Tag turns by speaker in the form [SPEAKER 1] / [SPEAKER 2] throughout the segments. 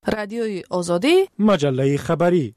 [SPEAKER 1] رادیوی آزادی،
[SPEAKER 2] مجله خبری.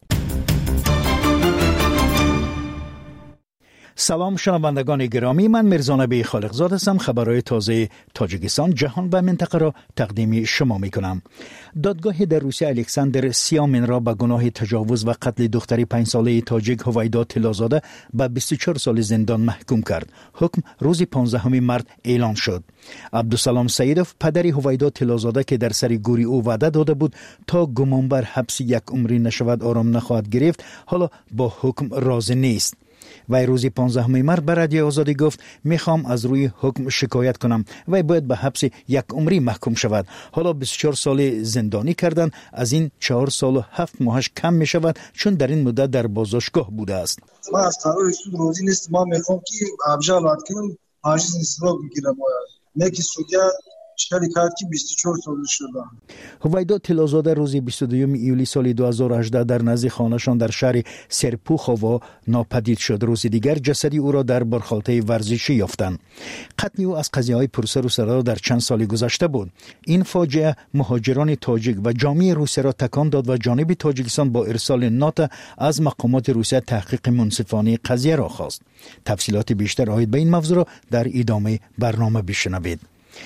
[SPEAKER 2] سلام شنوندگان گرامی، من میرزا نبی خالقزاد هستم. خبرهای تازه تاجیکستان، جهان و منطقه را تقدیم شما می کنم. دادگاه در روسیه الکساندر سیامین را به گناه تجاوز و قتل دختری 5 ساله تاجیک هویدا طلازاده به 24 سال زندان محکوم کرد. حکم روز 15 مارس اعلان شد. عبدالسلام سیدوف پدری هویدا طلازاده که در سر گوری او وعده داده بود تا گمانبر حبس 1 عمری نشود آرام نخواهد گرفت، حالا با حکم راضی نیست. وی روز 15 مارس به رادیو آزادی گفت میخوام از روی حکم شکایت کنم. وی باید به حبس 1 عمری محکوم شود. حالا 24 سال زندانی کردن، از این 4 سال و 7 ماهش کم می شود چون در این مدت در بازداشتگاه بوده است.
[SPEAKER 3] ما از قرار سود روزی نیست. ما میخوام که ابجال کنم حاجز استراق بگیرم. نکی سودیا چکاری کرد که 24 سال شده.
[SPEAKER 2] هویدا طلازاده روز 22 ایولی سال 2018 در نزد خانه‌شان در شهر سرپوخووا ناپدید شد. روز دیگر جسدی او را در برخالطه ورزشی یافتند. قتل او از قضیه‌های پرسر و صدا در چند سال گذشته بود. این فاجعه مهاجران تاجیک و جامعه روسیه را تکان داد و جانب تاجیکستان با ارسال نات از مقامات روسیه تحقیق منصفانه قضیه را خواست. تفصیلات بیشتر آید به این موضوع را در ادامه برنامه بشنوید.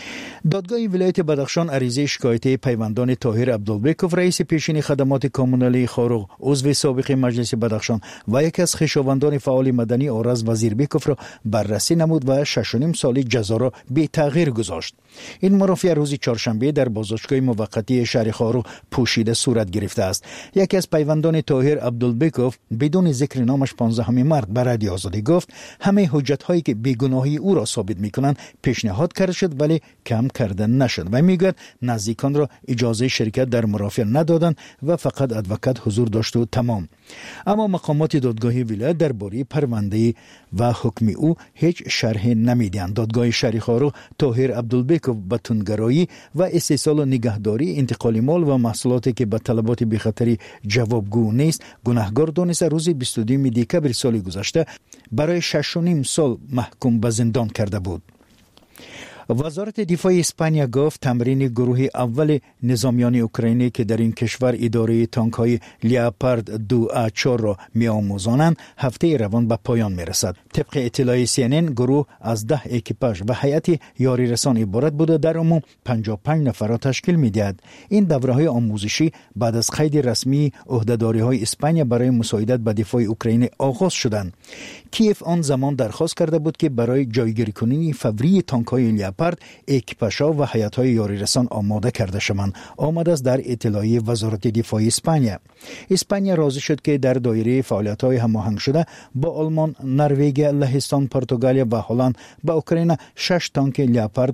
[SPEAKER 2] دادگاه ولایت بدخشان عریضه شکایتی پیوندان طاهر عبدالبیکوف رئیس پیشین خدمات کامونالی خاروغ، عضو سابق مجلس بدخشان و یکی از خویشاوندان فعال مدنی آرز وزیربیکوف را بررسی نمود و 6.5 سال جزا را بی تغییر گذاشت. این مرافعه روز چهارشنبه در بازداشتگاه موقتی شهر خاروغ پوشیده صورت گرفته است. یکی از پیوندان طاهر عبدالبیکوف بدون ذکر نامش 15 مارس به رادیو آزادی گفت همه حجت هایی که بیگناهی او را ثابت میکنند پیشنهاد کرده شد ولی کم کردن نشد و میگوید نزدیکان را اجازه شرکت در مرافعه ندادند و فقط ادوکات حضور داشت و تمام. اما مقامات دادگاه ولایت درباره پرونده و حکم او هیچ شرح نمیدهند. دادگاه شهر خاروغ طاهر عبدالبیکوف به تندگرایی و استحصال و نگهداری انتقال مال و محصولاتی که به طلبات بی‌خطری جوابگو نیست گناهکار دانسته روز 22 دکبر سال گذشته برای 6.5 سال محکوم به زندان کرده بود. وزارت دفاع اسپانیا گفت تمرین گروه اول نظامیان اوکراینی که در این کشور اداره تانک‌های لیاپارد 2A4 را می‌آموزانند هفته روان به پایان می‌رسد. طبق اطلاع CNN گروه از 10 اکیپاژ و هیئت یاری رسان عبارت بوده، در عموم 55 نفر را تشکیل می‌دهد. این دوره‌های آموزشی بعد از قید رسمی عهده‌داری‌های اسپانیا برای مساعدت به دفاع اوکراین آغاز شدند. کیف آن زمان درخواست کرده بود که برای جایگیری کننی فوری تانک‌های لیاپارد اکیپاژها و هیئت‌های یاری رسان آماده کرده شوند. آمده است در اطلاعیه وزارت دفاع اسپانیا. اسپانیا راضی شد که در دایره فعالیت‌های هماهنگ شده با آلمان، نروژ، لهستان، پرتغال و هلند به اوکراین 6 تانک لیاپارد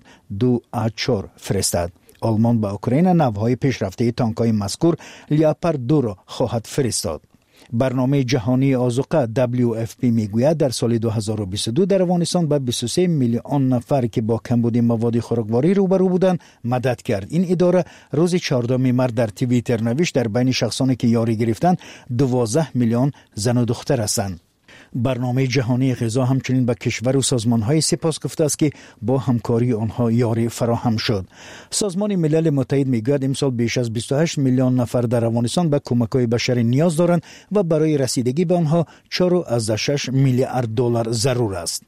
[SPEAKER 2] 2A4 فرستاد. آلمان به اوکراین نوع‌های پیشرفته تانک‌های مذکور لیاپارد 2 را خواهد فرستاد. برنامه جهانی آذوقه WFP میگوید در سال 2022 در افغانستان به 23 میلیون نفر که با کمبود مواد خوراکواری روبرو بودند مدد کرد. این اداره روز 14 مارس در توییتر نوشت در بین شخصانی که یاری گرفتند 12 میلیون زن و دختر هستند. برنامه جهانی غذا همچنین به کشور و سازمان‌های سپاس گفته است که با همکاری آنها یاری فراهم شد. سازمان ملل متحد میگوید امسال بیش از 28 میلیون نفر در افغانستان به کمک‌های بشری نیاز دارند و برای رسیدگی به آنها 4.6 میلیارد دلار ضرور است.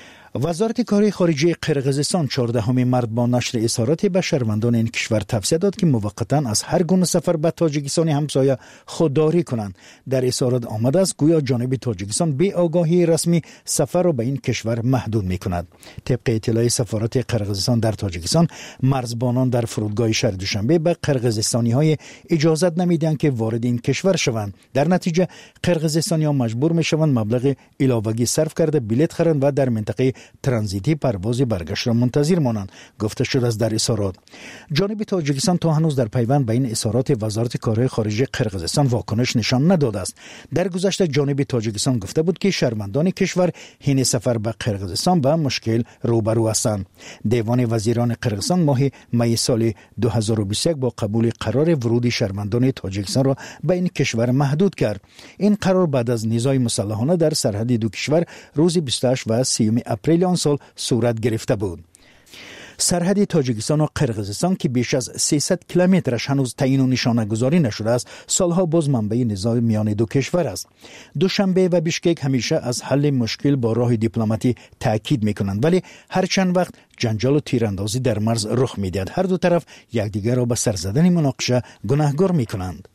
[SPEAKER 2] وزارت کار خارجه قرقیزستان 14 مارس با نشر اظهارات به شهروندان این کشور توصیه داد که موقتا از هر گونه سفر به تاجیکستان همسایه خودداری کنند. در اظهارات آمده است گویا جانب تاجیکستان بی آگاهی رسمی سفر را به این کشور محدود می‌کند. طبق اطلاع سفارت قرقیزستان در تاجیکستان، مرزبانان در فرودگاه شهر دوشنبه به قرقیزستانی‌های اجازه نمیدهند که وارد این کشور شوند. در نتیجه قرقیزستانی‌ها مجبور می‌شوند مبلغ علاوه‌ای صرف کرده بلیط خرند و در منطقه ترانزیتی پرواز برگشت را منتظر مانند، گفته شده است در اظهارات. جانب تاجیکستان تا هنوز در پیوند به این اظهارات وزارت کار خارجه قرقیزستان واکنش نشان نداده است. در گذشته جانب تاجیکستان گفته بود که شهروندان کشور حین سفر به قرقیزستان با مشکل روبرو هستند. دیوان وزیران قرقیزستان ماه می سال 2021 با قبول قرار ورود شهروندان تاجیکستان را به این کشور محدود کرد. این قرار بعد از نزاع مسلحانه در سرحد دو کشور روز 28 و 30 اپریل آن سال صورت گرفته بود. سرحد تاجیکستان و قرقیزستان که بیش از 300 کیلومترش هنوز تعیین و نشانه گذاری نشده است، سالها باز منبع نزاع میان دو کشور است. دوشنبه و بیشکک همیشه از حل مشکل با راه دیپلماتی تاکید میکنند، ولی هر چند وقت جنجال و تیراندازی در مرز رخ میدهد. هر دو طرف یکدیگر را به سر زدن مناقشه گناهکار میکنند.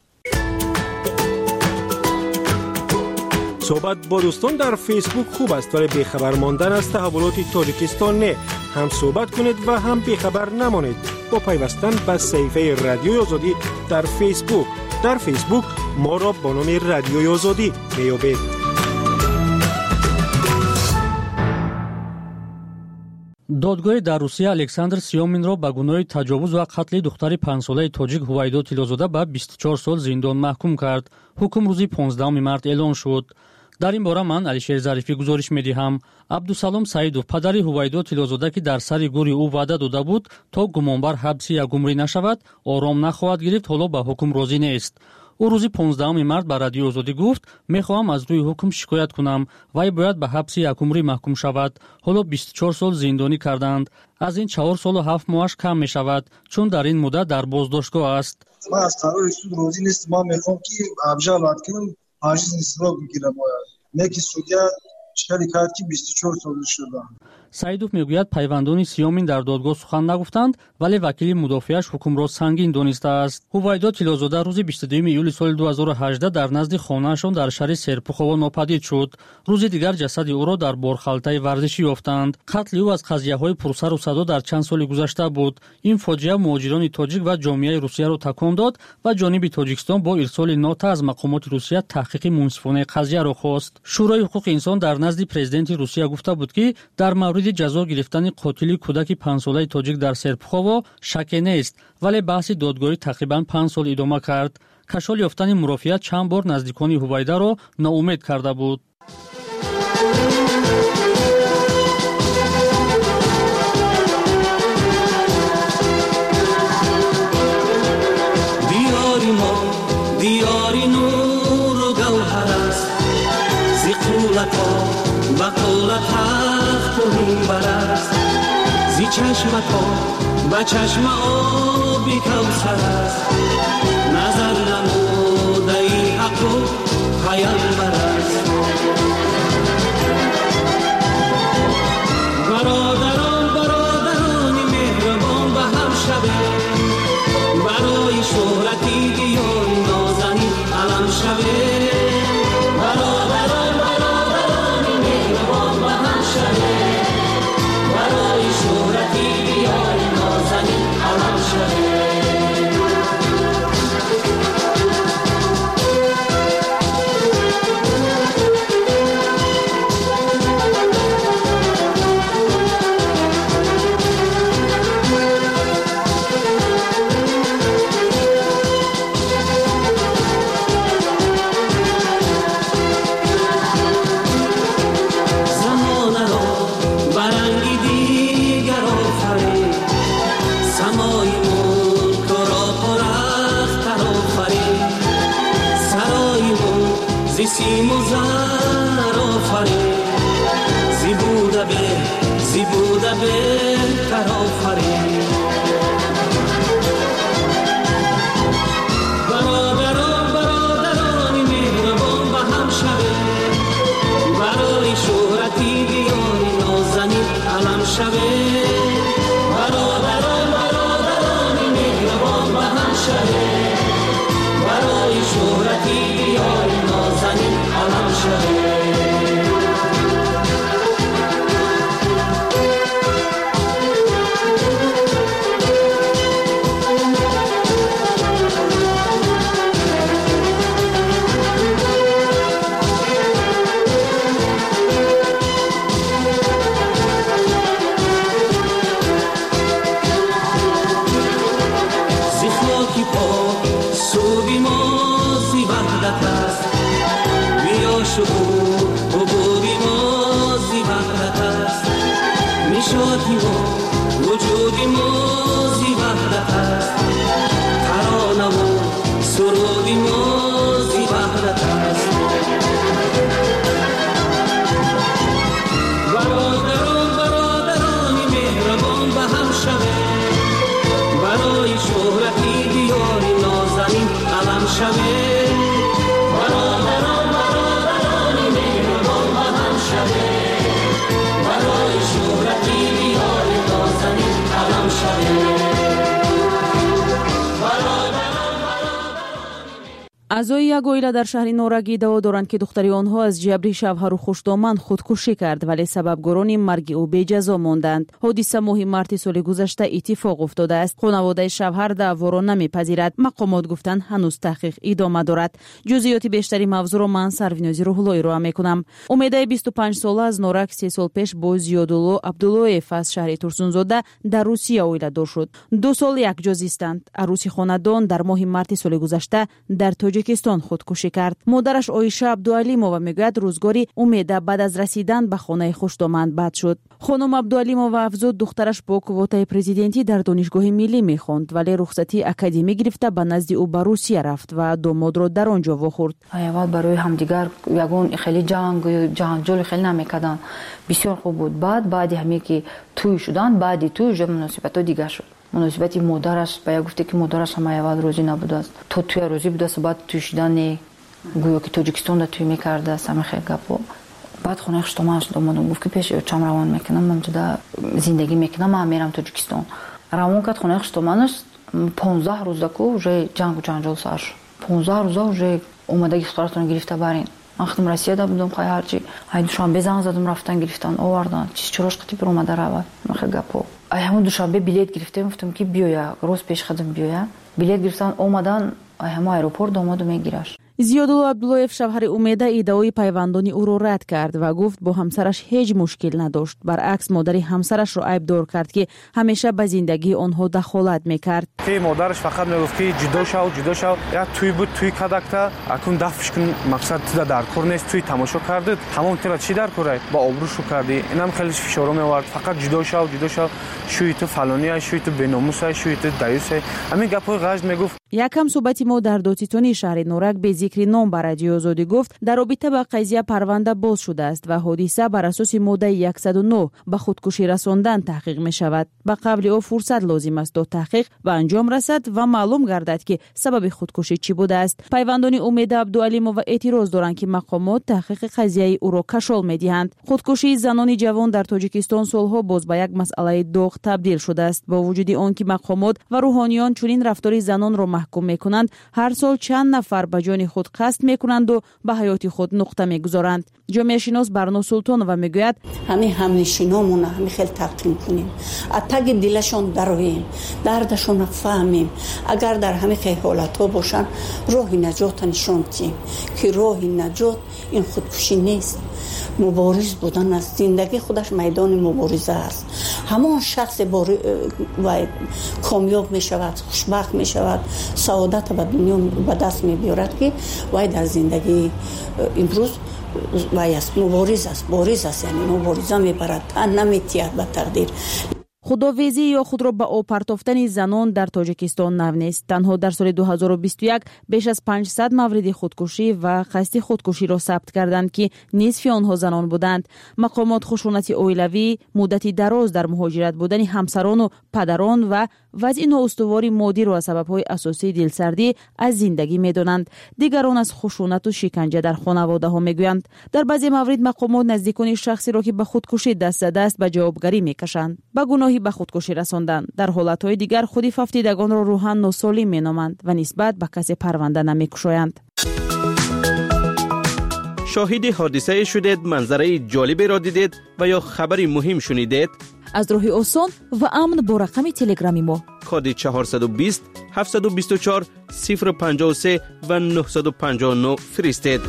[SPEAKER 1] صحبت با دوستان در فیسبوک خوب است، ولی بیخبر ماندن از تحولات تاجیکستان نه. هم صحبت کنید و هم بیخبر نمانید با پیوستن به صفحه رادیوی آزادی در فیسبوک. در فیسبوک ما را با نام رادیوی آزادی بیابید.
[SPEAKER 4] دادگاه در روسیه الکساندر سیومینро ба гуноҳи таҷовуз ва қатли духтари 5 солаи тоҷик ҳувайдо тилозода ба 24 сол зиндон маҳкум кард. ҳукм рӯзи 15 март эълон шуд. дар ин бора ман Алишер Зарифӣ гузориш медиҳам. Абдусалом Саидов, падари ҳувайдо тилозода, ки дар сари гури ӯ ваъда дода буд то гумонбар ҳабси ягумрӣ нашавад, ором нахоҳад гирифт, ҳоло ба ҳукм розӣ нест. ӯ рӯзи 15 март ба Радиои Озодӣ гуфт: мехоҳам аз рӯи ҳукм шикоят кунам. Вай бояд ба ҳабси якумрӣ маҳкум шавад. ҳоло 24 сол зиндонӣ карданд. аз ин 4 солу 7 моҳаш кам мешавад, чун дар ин муддат дар боздоштгоҳ аст.
[SPEAKER 3] ман аз қарори суд розӣ нестам. ман мехоҳам ки абжалат кунам, ҳаҷиз истироҳ бигирам. неки судя шикари кард ки 24 сол шуданд.
[SPEAKER 4] Саидов мегӯяд пайвандони Сиёмин дар додгоҳ сухан нагуфтанд, вале вакили мудофиаш ҳукмро сангин донистааст. ҳувайдо тилозода рӯзи 22 июли соли 2018 дар назди хонаашон дар шаҳри Серпухово нопадид шуд. рӯзи дигар ҷасади ӯро дар борхалтаи варзишӣ ёфтанд. қатли ӯ аз қазияҳои пурсару садо дар чанд соли гузашта буд. ин фоҷиа муҳоҷирони тоҷик ва ҷомеаи Русияро такон дод ва ҷониби Тоҷикистон бо ирсоли нота аз мақомоти Русия таҳқиқи мунсифонаи қазияро хост. шӯрои ҳуқуқи инсон дар назди президенти Русия гуфта буд, ки дар мавриди ҷазо гирифтани қотили кӯдаки 5 солаи тоҷик дар Серпухово шаке нест, вале баҳси додгоҳӣ тақрибан 5 сол идома кард. кашол ёфтани мурофиат чанд бор наздикони ҳувайдаро ноумед карда буд.
[SPEAKER 5] چشمکا با چشم آبی کوثر است، نظر نموده ای حق و پیامبر است. برادران مهربان به هم شبه، برای شهرتی دیار نازنین علم شبه. برادران مهربان به هم شبه، برای شهرتی دیار نازنین علم شبه. سیم و زر آفرین، زیبوده به تر آفرین. برادران مهربان به هم شبه، برای شهرتی دیاری نازنین علم شبه. برادران مهربان به هم شبه، برای شهرتی دیاری نازنین علم شبه. برادران مهربان به هم شبه، شبه برادران برادرانی مهربان و هم شبه برای شهرتی بیار نازنی علم شبه
[SPEAKER 6] اعضای یک oila در شهر نورگی دعوا دارند که دختری آنها از جبری شوهر و خوشدامن خودکشی کرد ولی سببگران مرگ او بی‌جزا ماندند. حادثه ماه مارس سال گذشته اتفاق افتاده است. خانواده شوهر دعوا را نمیپذیرد. مقامات گفتند هنوز تحقیق ادامه دارد. جزئیات بیشتری موضوع را من سروینازی روح‌اللهی را میکنم. امیده 25 ساله از نورگ 3 سال پیش با زیادالله عبداللهیف از شهر ترسونزاده در روسیه oila دار شد. 2 سال یک جا زیستند. عروس خانه‌دان در ماه مارس سال گذشته در تاجیکستان خودکشی کرد. مادرش عایشه عبدالعلیمووا میگوید روزگاری امیده بعد از رسیدن به خانه خوشدامن بد شد. خانم عبدالعلیمووا افزود دخترش با قوت پرزیدنتی در دانشگاه ملی میخواند ولی رخصتی اکادمی گرفته به نزد او به روسیه رفت و داماد را در آنجا واخورد.
[SPEAKER 7] اول برای همدیگر یگان خیلی جنجال خیلی نمیکردن. بسیار خوب بود. بعد همین که توی شدن بعد توی مناسبت دیگه شد. مناسبتی مادرش باید گفته که مادرش هم اول روزی نبوده است. تو توی روزی بوده است بعد توی شدن گویا که تاجیکستان توی میکرده است همه خیلی گپو. بعد خونه خوشدامنش دامادم گفت که پیش چم روان میکنم من جدا زندگی میکنم من میرم تاجیکستان. روان کرد خونه خوشدامنش 15 روز دکو вже جنگ و جنجال سر شد. 15 روزا вже اومده دخترتون گرفته برین. من خودم رسیده بودم خیلی هرچی های دوشنبه زنگ زدم رفتن گرفتن آوردن چراش قطعی بر اومده رود خیلی گپو. همون دوشنبه بلیط گرفتم گفتم که بیایا روز پیش خودم بیایا بلیط گرفتن اومدن همون آیروپورت اومد و میگیرش.
[SPEAKER 6] زیادالله عبداللهیف شوهر امیده ادعای پیوندانی او را رد کرد و گفت با همسرش هیچ مشکل نداشت. برعکس مادر همسرش را عیبدار کرد که همیشه به زندگی آنها دخالت میکرد.
[SPEAKER 8] که مادرش فقط میگفت که جدا شو یا توی بود توی کدکتا اكون دفش کن مقصد تو در کار نیست توی تماشا کرد تمام تو چی در کاره با آبروشو کردی اینم خیلی فشار میآورد فقط جدا شو شوی تو فلانی شوی تو بناموس شوی تو دایوس همین گپای غژ میگفت.
[SPEAKER 6] یکم صحبتی ما در داتیتونی شهر نورگ به ذکر نام بر رادیو آزادی گفت در رابطه با قضیه پرونده باز شده است و حادثه بر اساس ماده 109 به خودکشی رساندن تحقیق می شود. به قبل او فرصت لازم است تا تحقیق به انجام رسد و معلوم گردد که سبب خودکشی چی بوده است. پیوندان امید عبدالعلیمووا اعتراض دارند که مقامات تحقیق قضیه او را کشال می دهند. خودکشی زنان جوان در تاجیکستان سالها باز به یک مسئله داغ تبدیل شده است. با وجود آنکه مقامات و روحانیان چنین رفتار زنان را محکوم میکنند هر سال چند نفر به جان خود قصد میکنند و به حیات خود نقطه میگذارند. جامعه شناس برنا سلطانова میگوید
[SPEAKER 9] همنشینامون همین خیلی تقدیم کنیم اتگ دلشون درویم دردشون فهمیم اگر در همین حالت ها باشن راه نجات نشون دهیم که راه نجات این خودکشی نیست مبارز بودن است زندگی خودش میدان مبارزه است همان شخص کامیاب می شود خوشبخت می شود سعادت به دنیا به دست می بیارد که وای در زندگی امروز وای است بارز است یعنی مبارزه می برد تن نمیتید به تقدیر.
[SPEAKER 6] خداویزی یا خود را به آب پرتافتن زنان در تاجیکستان نو نیست. تنها در سال 2021 بیش از 500 مورد خودکشی و قصد خودکشی را ثبت کردند که نصف آنها زنان بودند. مقامات خشونت اویلوی، مدتی دراز در مهاجرت بودن همسران و پدران و وضع نااستواری مادی را سبب‌های اساسی دلسردی از زندگی می‌دانند. دیگران از خشونت و شکنجه در خانواده‌ها می‌گویند. در بعضی موارد مقامات نزدیکان شخصی را که به خودکشی دست زده است به جوابگری می‌کشند. به گناهی به خودکشی رساندن. در حالت‌های دیگر خودی ففتیدگان را روحاً ناسالم می‌نامند و نسبت به کسی پرونده نمی‌کشایند.
[SPEAKER 10] شاهد حادثه شدید، منظره جالبی را دیدید و یا خبری مهم شنیدید؟
[SPEAKER 6] از راه آسان و امن با رقم تلگرامی ما
[SPEAKER 10] کد 420 724 053 و 959 فرستید.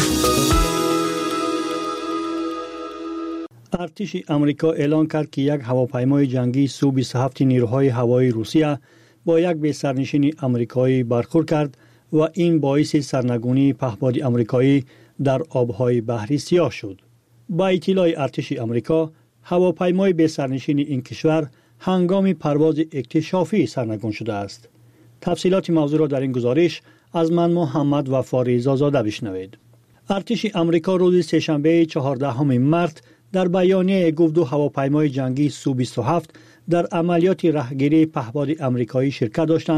[SPEAKER 1] ارتش آمریکا اعلان کرد که یک هواپیمای جنگی سو 27 نیروهای هوایی روسیه با یک بی‌سرنشین آمریکایی برخورد کرد و این باعث سرنگونی پهپاد آمریکایی در آبهای بحر سیاه شد. با اطلاع ارتش آمریکا، هواپیمای بی‌سرنشین این کشور هنگام پرواز اکتشافی سرنگون شده است. تفصیلات موضوع را در این گزارش از من محمد وفا رضازاده بشنوید. ارتش آمریکا روز سه‌شنبه 14 مارس در بیانیه گفت دو هواپیمای جنگی سو 27 در عملیات رهگیری پهپاد آمریکایی شرکت داشتند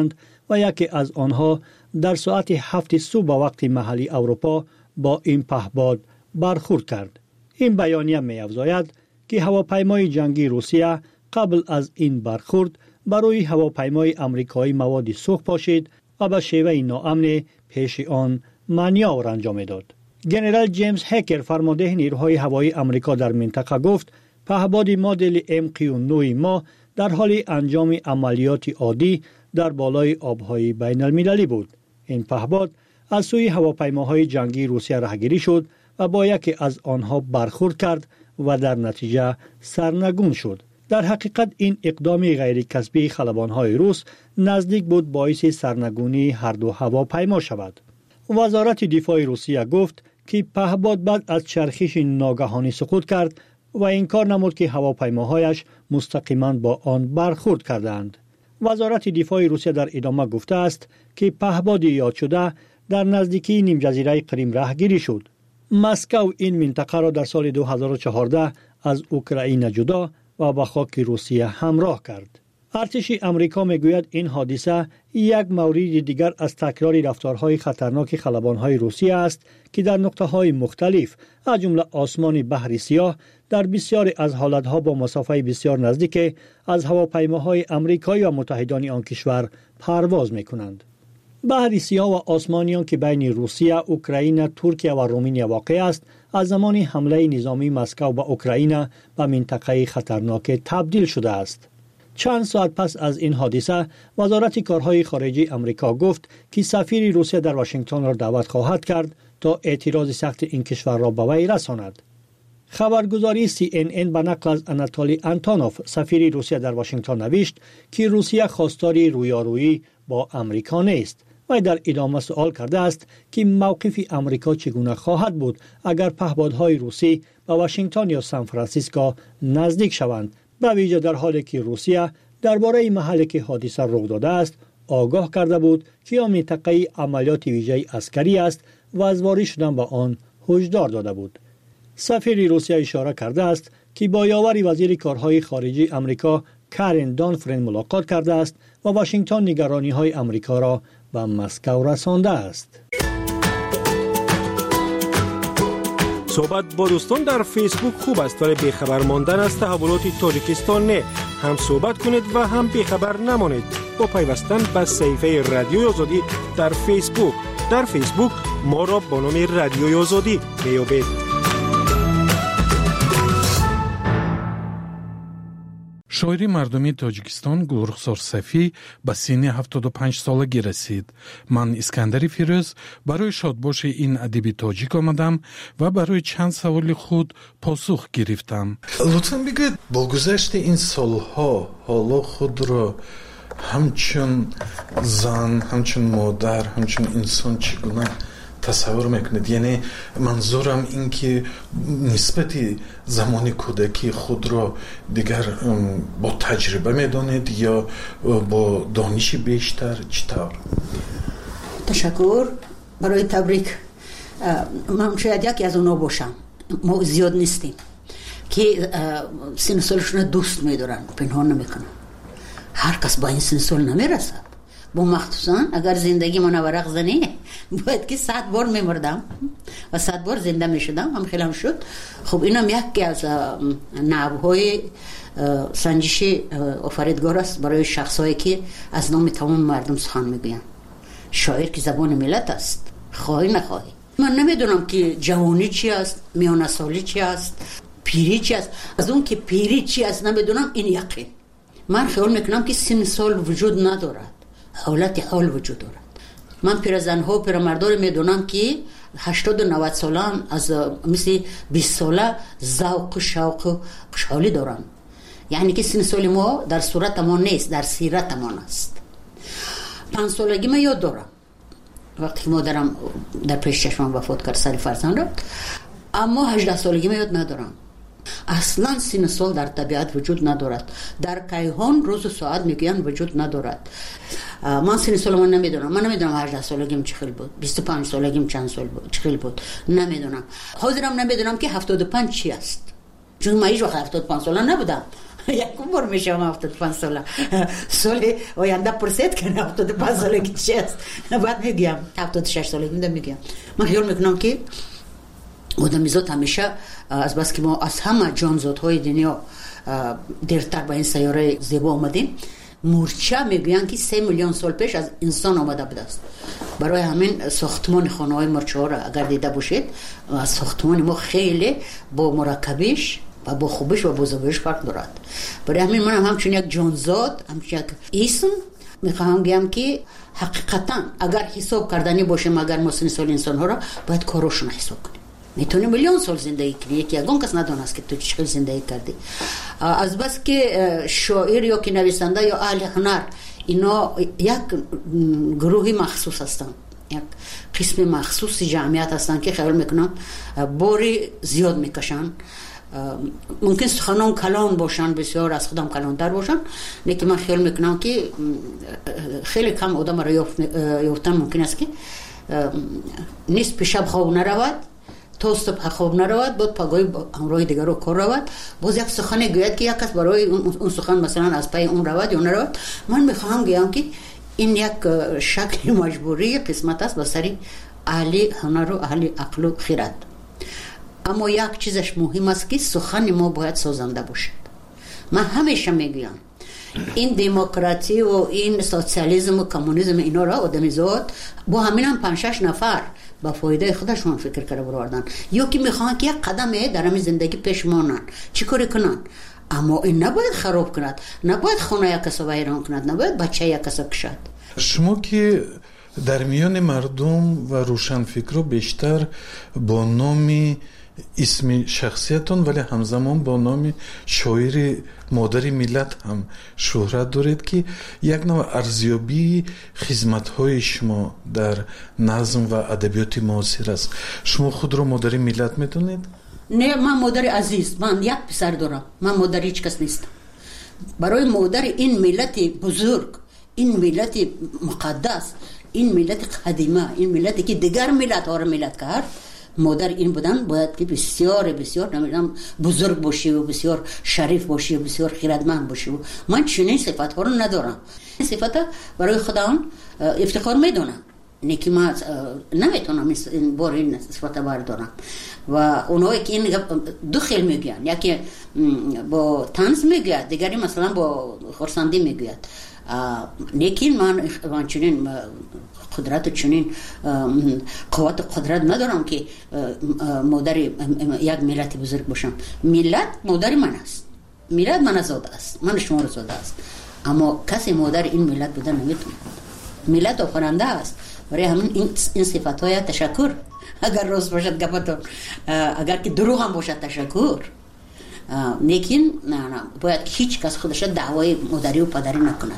[SPEAKER 11] و یکی از آنها در ساعت 7 صبح به وقت محلی اروپا با این پهپاد برخورد کرد. این بیانیه می‌افزاید که هواپیمای جنگی روسیه قبل از این برخورد برای هواپیمای آمریکایی مواد سوخت پاشید و به شیوه ناامن پیش آن مانور انجام داد. جنرال جیمز هکر فرمانده نیروهای هوایی آمریکا در منطقه گفت پهپاد مدل MQ-9 ما در حال انجام عملیات عادی در بالای آبهای بین المللی بود. این پهپاد از سوی هواپیماهای جنگی روسیه راهگیری شد و با یکی از آنها برخورد کرد و در نتیجه سرنگون شد. در حقیقت این اقدام غیر کسبی خلبانهای روس نزدیک بود باعث سرنگونی هر دو هواپیما شود. وزارت دفاع روسیه گفت که پهپاد بعد از چرخش ناگهانی سقوط کرد و انکار نمود که هواپیماهایش مستقیما با آن برخورد کردند. وزارت دفاع روسیه در ادامه گفته است که پهپاد یاد شده در نزدیکی نیم جزیره کریم راهگیری شد. مسکو این منطقه را در سال 2014 از اوکراین جدا و به خاک روسیه همراه کرد. ارتش آمریکا میگوید این حادثه یک مورد دیگر از تکرار رفتارهای خطرناک خلبانهای روسیه است که در نقطه‌های مختلف از جمله آسمان بحر سیاه در بسیاری از حالتها با مسافه بسیار نزدیک از هواپیماهای آمریکایی و متحدان آن کشور پرواز می‌کنند. بحر سیاه و آسمانیان که بین روسیه، اوکراین، ترکیه و رومانیا واقع است، از زمان حمله نظامی مسکو به اوکراین به منطقه خطرناک تبدیل شده است. چند ساعت پس از این حادثه، وزارت کارهای خارجه آمریکا گفت که سفیر روسیه در واشنگتن را دعوت خواهد کرد تا اعتراض سخت این کشور را به وی رساند. خبرگزاری CNN به نقل از آناتولی آنتونوف سفیر روسیه در واشنگتن نوشت که روسیه خواستار رویارویی با آمریکا نیست و در ادامه سوال کرده است که موقف آمریکا چگونه خواهد بود اگر پهپادهای روسی به واشنگتن یا سان فرانسیسکو نزدیک شوند، به ویژه در حالی که روسیه درباره محلی که حادثه رخ داده است آگاه کرده بود که آن منطقه عملیات ویژه عسکری است و از وارد شدن به آن هشدار داده بود. سفیر روسیه اشاره کرده است که با یاور وزیر کارهای خارجه آمریکا کارین دانفرین ملاقات کرده است و واشنگتن نگرانی‌های آمریکا را به مسکو رسانده است.
[SPEAKER 1] صحبت با دوستان در فیسبوک خوب است ولی بیخبر ماندن از تحولات تاجیکستان نه. هم صحبت کنید و هم بیخبر نمانید با پیوستن به صفحه رادیوی آزادی در فیسبوک. در فیسبوک ما را با نام رادیوی آزادی میابید.
[SPEAKER 12] شاعری مردمی تاجیکستان گلرخسار صفی به سن 75 سالگی رسید. من اسکندر فیروز برای شادباش این ادیب تاجیک آمدم و برای چند سوال خود پاسخ گرفتم.
[SPEAKER 13] لطفاً بگوید با گذشت این سالها حالا خود را همچون زن، همچون مادر، همچون انسان چگونه تصور میکنید؟ یعنی منظورم این که نسبت زمان کودکی خود را دیگر با تجربه میدانید یا با دانش بیشتر؟ چطور؟
[SPEAKER 9] تشکر برای تبریک. من شاید یکی از اونا باشم، ما زیاد نیستیم که سن سالشون دوست میدارن، پنهان نمیکنن. هر کس با این سن سال نمیرسد. با مخصوصا اگر زندگی من ورق زنه باید که 100 بار میمردم و 100 بار زنده میشدم، هم خیلی هم شد. خب اینم یکی از نحوهای سنجش آفریدگار است برای شخصایی که از نام تمام مردم سخن میگوین. شاعر که زبان ملت است، خواهی نخواهی. من نمیدونم که جوانی چی است، میانه سالی چی است، پیری چی است. از اون که پیری چی است نمیدونم، این یقین. من خیال میکنم که سن سال وجود ندارد، حالت حال وجود دارد. من پیرزنها و پیرمردان میدونم که 80 و 90 سالان از مثل 20 ساله ذوق و شوق و خوشحالی دارن. یعنی که سن سال ما در صورت ما نیست، در سیرت ما است. 5 سالگی من یاد دارم وقتی که مادرم در پیش چشمم وفات کرد، سر فرزند رفت. اما 18 سالگی من یاد ندارم. اصلا سن سال در طبیعت وجود ندارد. در کیهان روز و ساعت میگوین وجود ندارد. من سن سال من نمیدونم. من نمیدونم 18 سالگیم چه خیلی بود، 25 سالگیم چند سال بود، چه خیلی بود، نمیدونم. حاضرم نمیدونم که 75 چی است، چون من هیچ وقت 75 ساله نبودم.
[SPEAKER 14] یکم بار میشم 75 ساله سال آینده پرسید که 75 سالگی چی است بعد میگم 76 سالگی میگم. من خیال میکنم که آدمیزاد همیشه از بس که ما از همه جانزادهای دنیا دیرتر به این سیاره زیبا آمدیم، مورچه میگویند که 3 میلیون سال پیش از انسان آمده بوده است. برای همین ساختمان خانه های مورچه ها را اگر دیده باشید، ساختمان ما خیلی با مرکبیش و با خوبش و بزرگیش فرق دارد. برای همین من همچون یک جانزاد، همچون یک اسم میخواهم بگم که حقیقتا اگر حساب کردنی باشیم، اگر ما سن سال انسان ها را باید کارشون حساب کنیم. میتونی میلیون سال زندگی کنی، یکی یگان کس ندانست که تو چقدر زندگی کردی. از بس که شاعر یا که نویسنده یا اهل هنر اینا یک گروهی مخصوص هستن، یک قسم مخصوص جمعیت هستن که خیال میکنم باری زیاد میکشن. ممکن سخنان کلان باشن، بسیار از خودم کلانتر باشن، لیکن من خیال میکنم که خیلی کم آدم را یافتن ممکن است که نیست پیشب خواب نرود، تا صبح خواب نرود، بعد پگاهی همراه دیگر رو کار رود، باز یک سخن گوید که یک کس برای اون سخن مثلا از پای اون رود یا نرود. من میخواهم گویم که این یک شکل مجبوری قسمت است به سری اهل هنر و اهل عقل و خرد. اما یک چیزش مهم است که سخن ما باید سازنده باشد. من همیشه میگویم این دموکراسی و این سوسیالیسم و کمونیسم اینا را آدمیزاد با همین 5-6 نفر با فایده خودشون فکر کرده بردن، یا که میخوان که یک قدم در همین زندگی پیش مانن، چی کاری کنن. اما این نباید خراب کند، نباید خانه یک کسا ویران کند، نباید بچه یک کسا کشد.
[SPEAKER 13] شما که در میان مردم و روشنفکرها بیشتر با نام اسم شخصیتون ولی همزمان با نام شاعر مادر ملت هم شهرت دارید که یک نوع ارزیابی خدمت‌های شما در نظم و ادبیات معاصر است. شما خود را مادر ملت میدونید؟
[SPEAKER 14] نه، من مادر عزیز، من یک پسر دارم، من مادر هیچ کس نیستم. برای مادر این ملت بزرگ، این ملت مقدس، این ملت قدیمه، این ملتی که دیگر ملت ها را ملت کرد، مادر این بودن باید که بسیار بسیار نمیدونم بزرگ باشی و بسیار شریف باشی و بسیار خیرتمند باشی. و من چنین صفت ها رو ندارم. این صفت برای خودم افتخار میدونم، نه که من نمیتونم این بار این صفت بردارم. و اونایی که این دو خیل میگن، یکی با طنز میگه، دیگری مثلا با خرسندی میگه. لیکن من چنین قدرت و چنین قوت قدرت ندارم که مادر یک ملت بزرگ باشم. ملت مادر من است، ملت من زاده است، من شما را زاده است. اما کسی مادر این ملت بودن نمیتونه. ملت آفریننده است. برای همین این صفت‌های تشکر، اگر راست باشد گفتم، اگر که دروغ هم باشد تشکر. لیکن نه باید هیچ کس خودش دعوای مادری و پدری نکند.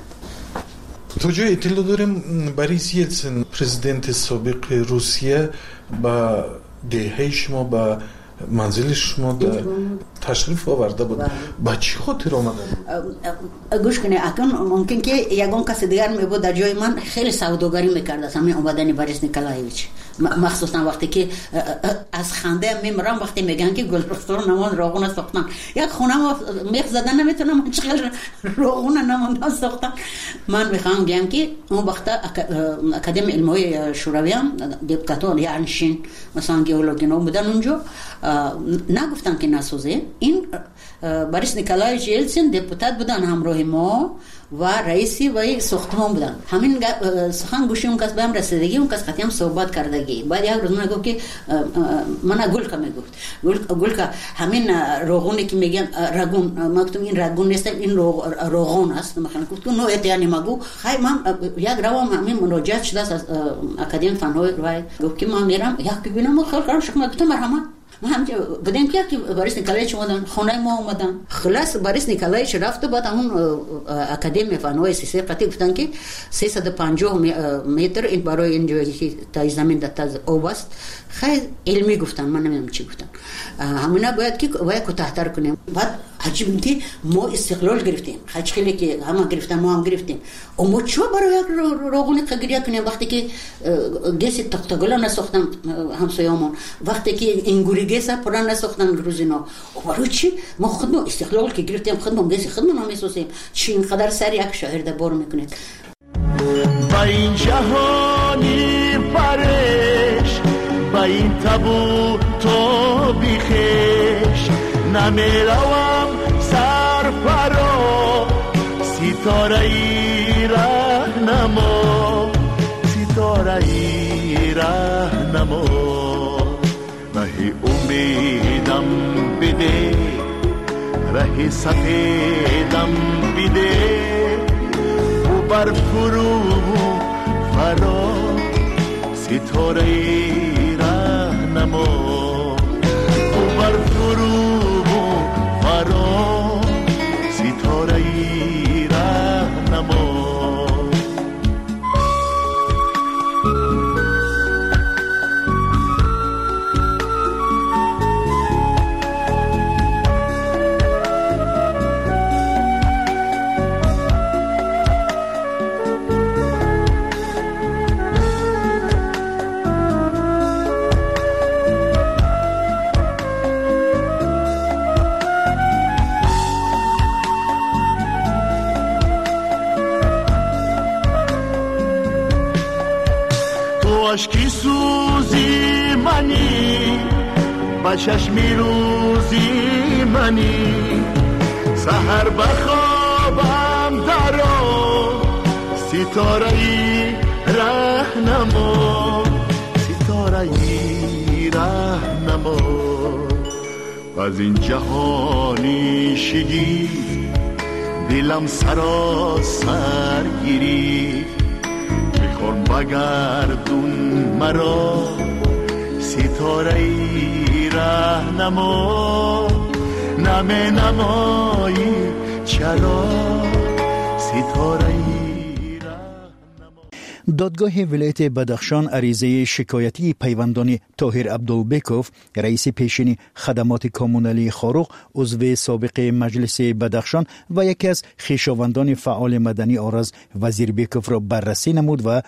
[SPEAKER 13] تو جای اطلاع داریم بوریس یلتسن پرزیدنت سابق روسیه با دهه شما با منزل شما در تشریف آورده بود. با چی خاطر آمده بود؟
[SPEAKER 14] گوش کنی، اکنون ممکن که یگان کسی دیگر می بود در جای من خیلی سوداگری میکرد از همین آمدن بوریس نیکولایویچ. مخصوصا وقتی که از خنده میمرم وقتی میگن که گلرختور نمان راغون ساختن، یک خونه ما میخ زدن نمیتونم، من چقدر راغون نمان ساختن. من میخوام بگم که اون وقت اکادمی علمای شوروی هم دپوتاتان یا انشین مثلا گئولوژینا بودن اونجا، نگفتن که نسوزه. این بوریس نیکولایویچ یلتسن دپوتات بودن همراه ما و رئیسی و ساختمان بودن. همین سخن گوشی اون کس بهم رسیدگی، اون کس خطی هم صحبت کردگی. بعد یک روز من گفت که من گلکا میگفت گلکا همین روغونی که میگن رگون، مکتوم این رگون نیست، این روغون است. مثلا گفت که نوعیت یعنی مگو خیلی من یک روام همین مراجعه شده از اکادمی فنهای و گفت که من میرم یک ببینم خیلی کارم شما گفتم مرحمت. ما هم بودیم که بوریس نیکولایویچ اومدن خانه ما اومدن. خلاص بوریس نیکولایویچ رفت و بعد همون اکادمی فنهای سیسی قطعی گفتن که 350 متر این برای اینجا تا زمین تا اوباست. خیلی علمی گفتن، من نمیدونم چی گفتن. همونا باید که باید کوتاه‌تر کنیم. بعد حجم دی ما استقلال گرفتیم خیلی که همه گرفتن ما هم گرفتیم اما چه برای روغن قگریه کنیم وقتی که گیس تختگلا نساختن همسایه‌مون وقتی که انگوری گیس پران نساختن روزینا برای چی ما خودمون استقلال که گرفتیم خودمون گیس خودمون هم میسازیم چی اینقدر سر یک شهر دبار میکنید
[SPEAKER 15] با این جهانی پرش با این تابو تو بیخش نمیروم سر پرو ستاره ای راهنما ستاره ای راهنما راه امیدم بده راه سفیدم بده و بر فرو فرا ستاره ای راهنما و بر فرو فرا ستاره ای راهنما عشقی سوزی منی با چشمی روزی منی سحر بخوابم درو ستاره ای راهنما ستاره ای راهنما از این جهانی شگی دلم سراسر گیری میخوام بگردون مرا ستاره ای راهنما نمی نمایی چرا ستاره ای
[SPEAKER 2] دادگاه ولایت بدخشان عریضه شکایتی پیوندان طاهر عبدالبکوف رئیس پیشین خدمات کامونالی خاروق عضو سابق مجلس بدخشان و یکی از خویشاوندان فعال مدنی آرز وزیربکوف را بررسی نمود و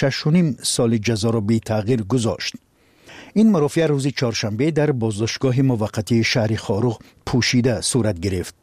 [SPEAKER 2] 6.5 سال جزا را بی تغییر گذاشت. این مرافعه روز چهارشنبه در بازداشتگاه موقتی شهر خاروق پوشیده صورت گرفت.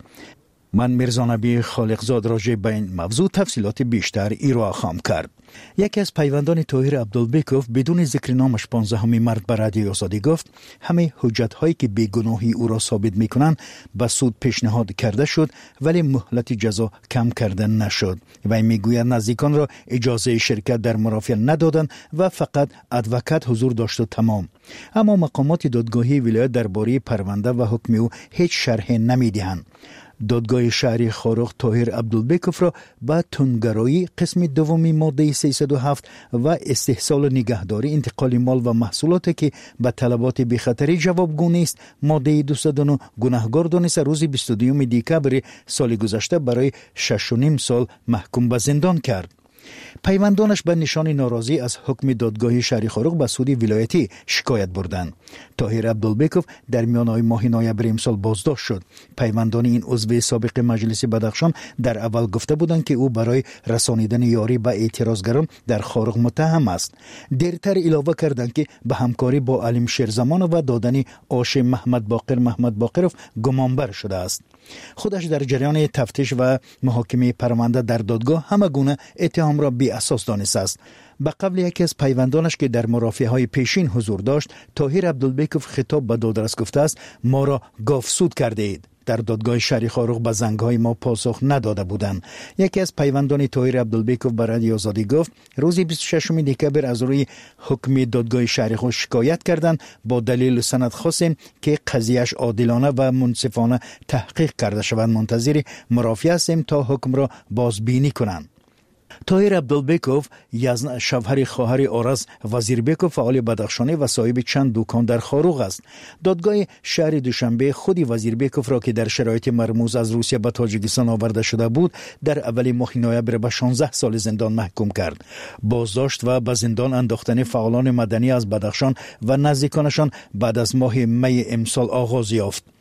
[SPEAKER 2] من میرزا نبی خالقزاد راجع به این موضوع تفصیلات بیشتر ارائه خواهم کرد. یکی از پیوندان طاهر عبدالبکوف بدون ذکر نامش 15 مرد به رادیو آزادی گفت همه حجت هایی که بیگناهی او را ثابت میکنند به سود پیشنهاد کرده شد ولی مهلت جزا کم کرده نشد و میگوید نزدیکان را اجازه شرکت در مرافعه ندادند و فقط ادوکات حضور داشت و تمام. اما مقامات دادگاهی ولایت درباره پرونده و حکم او هیچ شرح نمیدهند. دادگاه شهری خاروق طاهر عبدالبکوف را با تندگرایی قسم دومی ماده 307 و استحصال نگهداری انتقال مال و محصولات که به طلبات بی‌خطری جوابگو نیست ماده 209 گناهکار دانست روز 22 دکبر سال گذشته برای 6.5 سال محکوم به زندان کرد. پیوندانش به نشان ناراضی از حکم دادگاه شهری خاروق به سود ولایتی شکایت بردند. طاهر عبدالبکوف در میانه ماه نوامبر امسال بازداشت شد. پیوندان این عضو سابق مجلس بدخشان در اول گفته بودند که او برای رسانیدن یاری به اعتراضگران در خاروق متهم است. دیرتر اضافه کردند که به همکاری با علیم شیرزمان و دادن آش محمد باقرов گمانبر شده است. خودش در جریان تفتیش و محاکمه پرونده در دادگاه همه گونه اتهام را بی اساس دانسته است. به قبل یکی از پیوندانش که در مرافعه های پیشین حضور داشت طاهر عبدالبکوف خطاب به دادرس گفته است ما را گاوسود کرده اید. در دادگاه شهری خاروق به زنگ‌های ما پاسخ نداده بودند. یکی از پیوندان طاهر عبدالبکوف به رادیو آزادی گفت روز 26 دکبر از روی حکم دادگاه شهری خاروق شکایت کردند با دلیل سند خواستیم که قضیهش عادلانه و منصفانه تحقیق کرده شود. منتظر مرافعه هستیم تا حکم را بازبینی کنند. طاهر عبدالبکوف یزن شوهر خواهر آرز وزیربکوف فعال بدخشانی و صاحب چند دکان در خاروق است. دادگاه شهر دوشنبه خودی وزیربکوف را که در شرایط مرموز از روسیه به تاجیکستان آورده شده بود در اول ماه نوامبر به 16 سال زندان محکوم کرد. بازداشت و به زندان انداختن فعالان مدنی از بدخشان و نزدیکانشان بعد از ماه می امسال آغاز یافت.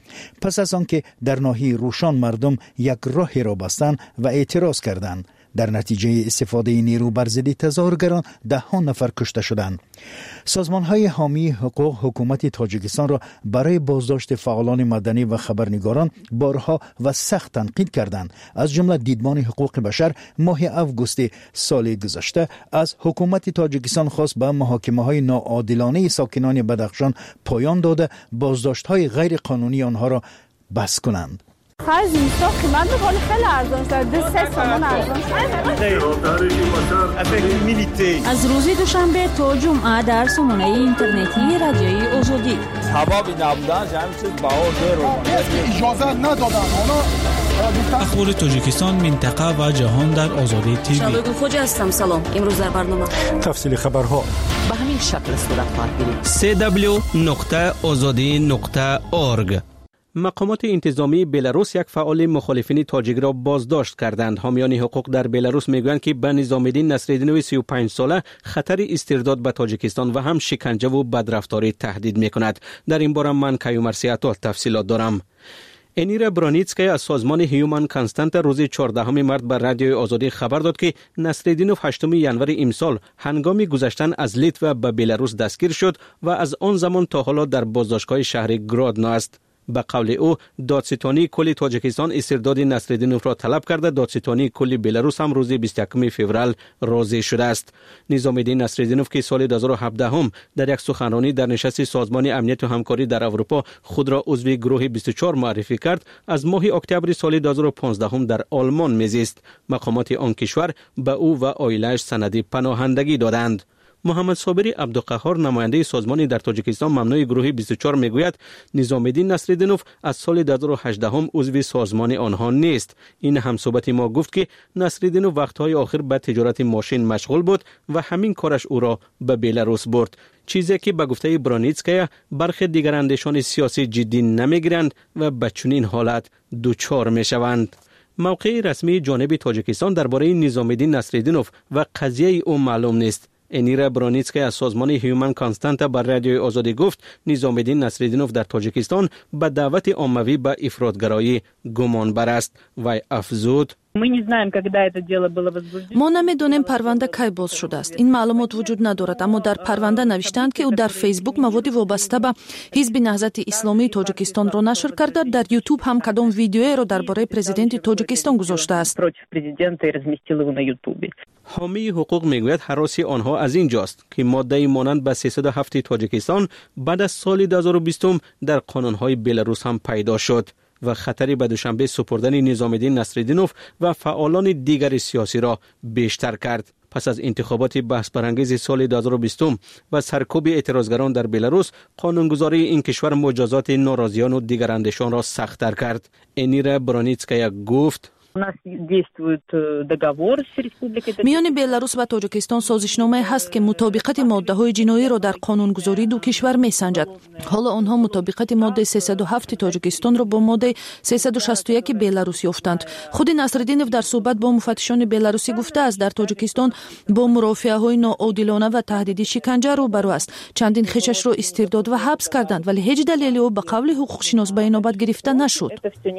[SPEAKER 2] پس از آنکه در ناحیه روشان مردم یک راهی را بستند و اعتراض کردند، در نتیجه استفاده نیرو بر ضد تظاهرگران 10 نفر کشته شدند. سازمان‌های حامی حقوق حکومت تاجیکستان را برای بازداشت فعالان مدنی و خبرنگاران بارها و سخت تنقید کردند. از جمله دیدمان حقوق بشر ماه آگوست سال گذشته از حکومت تاجیکستان خواست به محاکمه‌های ناعادلانه ساکنان بدخشان پایان داده بازداشت‌های غیر قانونی آنها را بس کنند.
[SPEAKER 16] خرج نیستا قیمت میکنه خیلی ارزان شده 3 تومان ارزان شده.
[SPEAKER 6] از روز دوشنبه تا جمعه در سامانه اینترنتی رادیوی آزادی
[SPEAKER 17] حبابی نبودن همین چیز بها اجازه ندادن.
[SPEAKER 18] اخبار تاجیکستان، منطقه و جهان در آزادی تیوی.
[SPEAKER 19] شبگو خوجا هستم. سلام. امروز در برنامه
[SPEAKER 1] تفصیل خبرها
[SPEAKER 19] به همین شکل صورت خواهد گرفت.
[SPEAKER 10] www.azadi.org. مقامات انتظامی بلاروس یک فعال مخالفین تاجیک را بازداشت کردند. حامیان حقوق در بلاروس میگویند که به نظام‌الدین نصرالدینوی 35 ساله خطر استرداد به تاجیکستان و هم شکنجه و بدرفتاری تهدید میکند. در این باره من کیومر سیاتول تفصیلات دارم. انیرا برانیتسکای از سازمان هیومن کانستانت روز 14 مارس بر رادیوی آزادی خبر داد که نصرالدینوف 8 ینور امسال هنگام گذشتن از لیتوا به بلاروس دستگیر شد و از آن زمان تا حالا در بازداشتگاه شهر گرادنو است. به قول او دادستانی کل تاجیکستان استرداد نصرالدینوف را طلب کرده. دادستانی کل بلاروس هم روز 21 فوریه راضی شده است. نظام‌الدین نصرالدینوف که سال 2017 در یک سخنرانی در نشست سازمان امنیت و همکاری در اروپا خود را عضو گروه 24 معرفی کرد، از ماه اکتبر سال 2015 در آلمان میزیست. مقامات آن کشور به او و عائله‌اش سند پناهندگی دادند. محمد صابری عبدالقهار نماینده سازمان در تاجیکستان ممنوع گروه 24 میگوید نظام‌الدین نصرالدینوف از سال 2018 عضو سازمان آنها نیست. این همصحبت ما گفت که نصرالدینوف وقتهای آخر به تجارت ماشین مشغول بود و همین کارش او را به بلاروس برد، چیزی که به گفته برانیتسکای برخی دیگر اندیشان سیاسی جدی نمیگیرند و به چنین حالت دچار میشوند. موقع رسمی جانب تاجیکستان درباره نظام‌الدین نصرالدینوف و قضیه او معلوم نیست. انیرا برانیتسکای از سازمان هیومن کانستانت بر رادیوی آزادی گفت نظام‌الدین نصرالدینوف در تاجیکستان به دعوت عمومی به افراطگرایی گمان بر است. وی افزود
[SPEAKER 20] ما نمیدونیم پرونده کی باز شده است. این معلومات وجود ندارد، اما در پرونده نوشتند که او در فیسبوک مواد وابسته به حزب نهضت اسلامی تاجیکستان را نشر کرده. در یوتیوب هم کدام ویدیویی را درباره پرزیدنت تاجیکستان گذاشته است.
[SPEAKER 10] حامی حقوق میگوید هراسی آنها از اینجاست که ماده مانند به 307 تاجیکستان بعد از سال 2020 در قانون‌های بلاروس هم پیدا شد و خطری به دوشنبه سپردن نظام‌الدین نصرالدینوف و فعالان دیگر سیاسی را بیشتر کرد. پس از انتخابات بحث برانگیز سال 2020 و سرکوب اعتراضگران در بلاروس، قانونگذاری این کشور مجازات ناراضیان و دیگر اندیشان را سخت‌تر کرد. انیرا برانیتسکای گفت
[SPEAKER 20] میان بلاروس و تاجیکستان سازشنامه هست که مطابقت ماده‌های جنایی را در قانونگذاری دو کشور میسنجد. حالا آنها مطابقت ماده 307 تاجیکستان را با ماده 361 بلاروس یافتند. خود نصرالدینوف در صحبت با مفتشان بلاروسی گفته است در تاجیکستان با مرافعه‌های ناعادلانه و تهدید شکنجه روبرو است. چندین خویشش را استرداد و حبس کردند، ولی هیچ دلیلی او به قول حقوق‌شناس به اینابت گرفته نشد.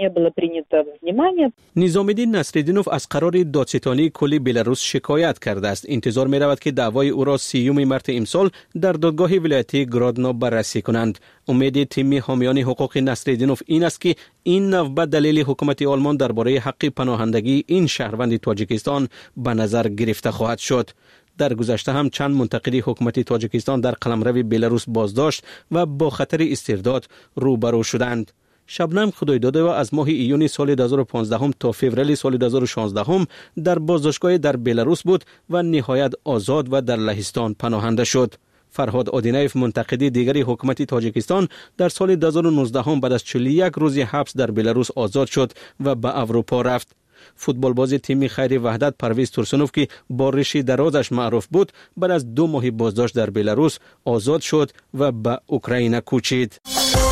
[SPEAKER 10] نظام‌الدین نصرالدینوف از قرار دادستانی کل بلاروس شکایت کرده است. انتظار می رود که دعوای او را 30 مارس امسال در دادگاه ولایتی گرادنو بررسی کنند. امید تیم حامیان حقوق نصرالدینوف این است که این نوبت دلیل حکومت آلمان درباره حق پناهندگی این شهروند تاجیکستان به نظر گرفته خواهد شد. در گذشته هم چند منتقد حکومت تاجیکستان در قلمرو بلاروس بازداشت و با خطر استرداد روبرو شدند. شبنم خدایداده و از ماه ایون سال 2015 تا فوریه سال 2016 در بازداشتگاه در بلاروس بود و نهایت آزاد و در لهستان پناهنده شد. فرهاد آدینایف منتقد دیگری حکومت تاجیکستان در سال 2019 بعد از 41 روز حبس در بلاروس آزاد شد و به اروپا رفت. فوتبالباز تیم خیر وحدت پرویز تورسنوف که با ریش درازش معروف بود بعد از 2 ماه بازداشت در بلاروس آزاد شد و به اوکراین کوچید.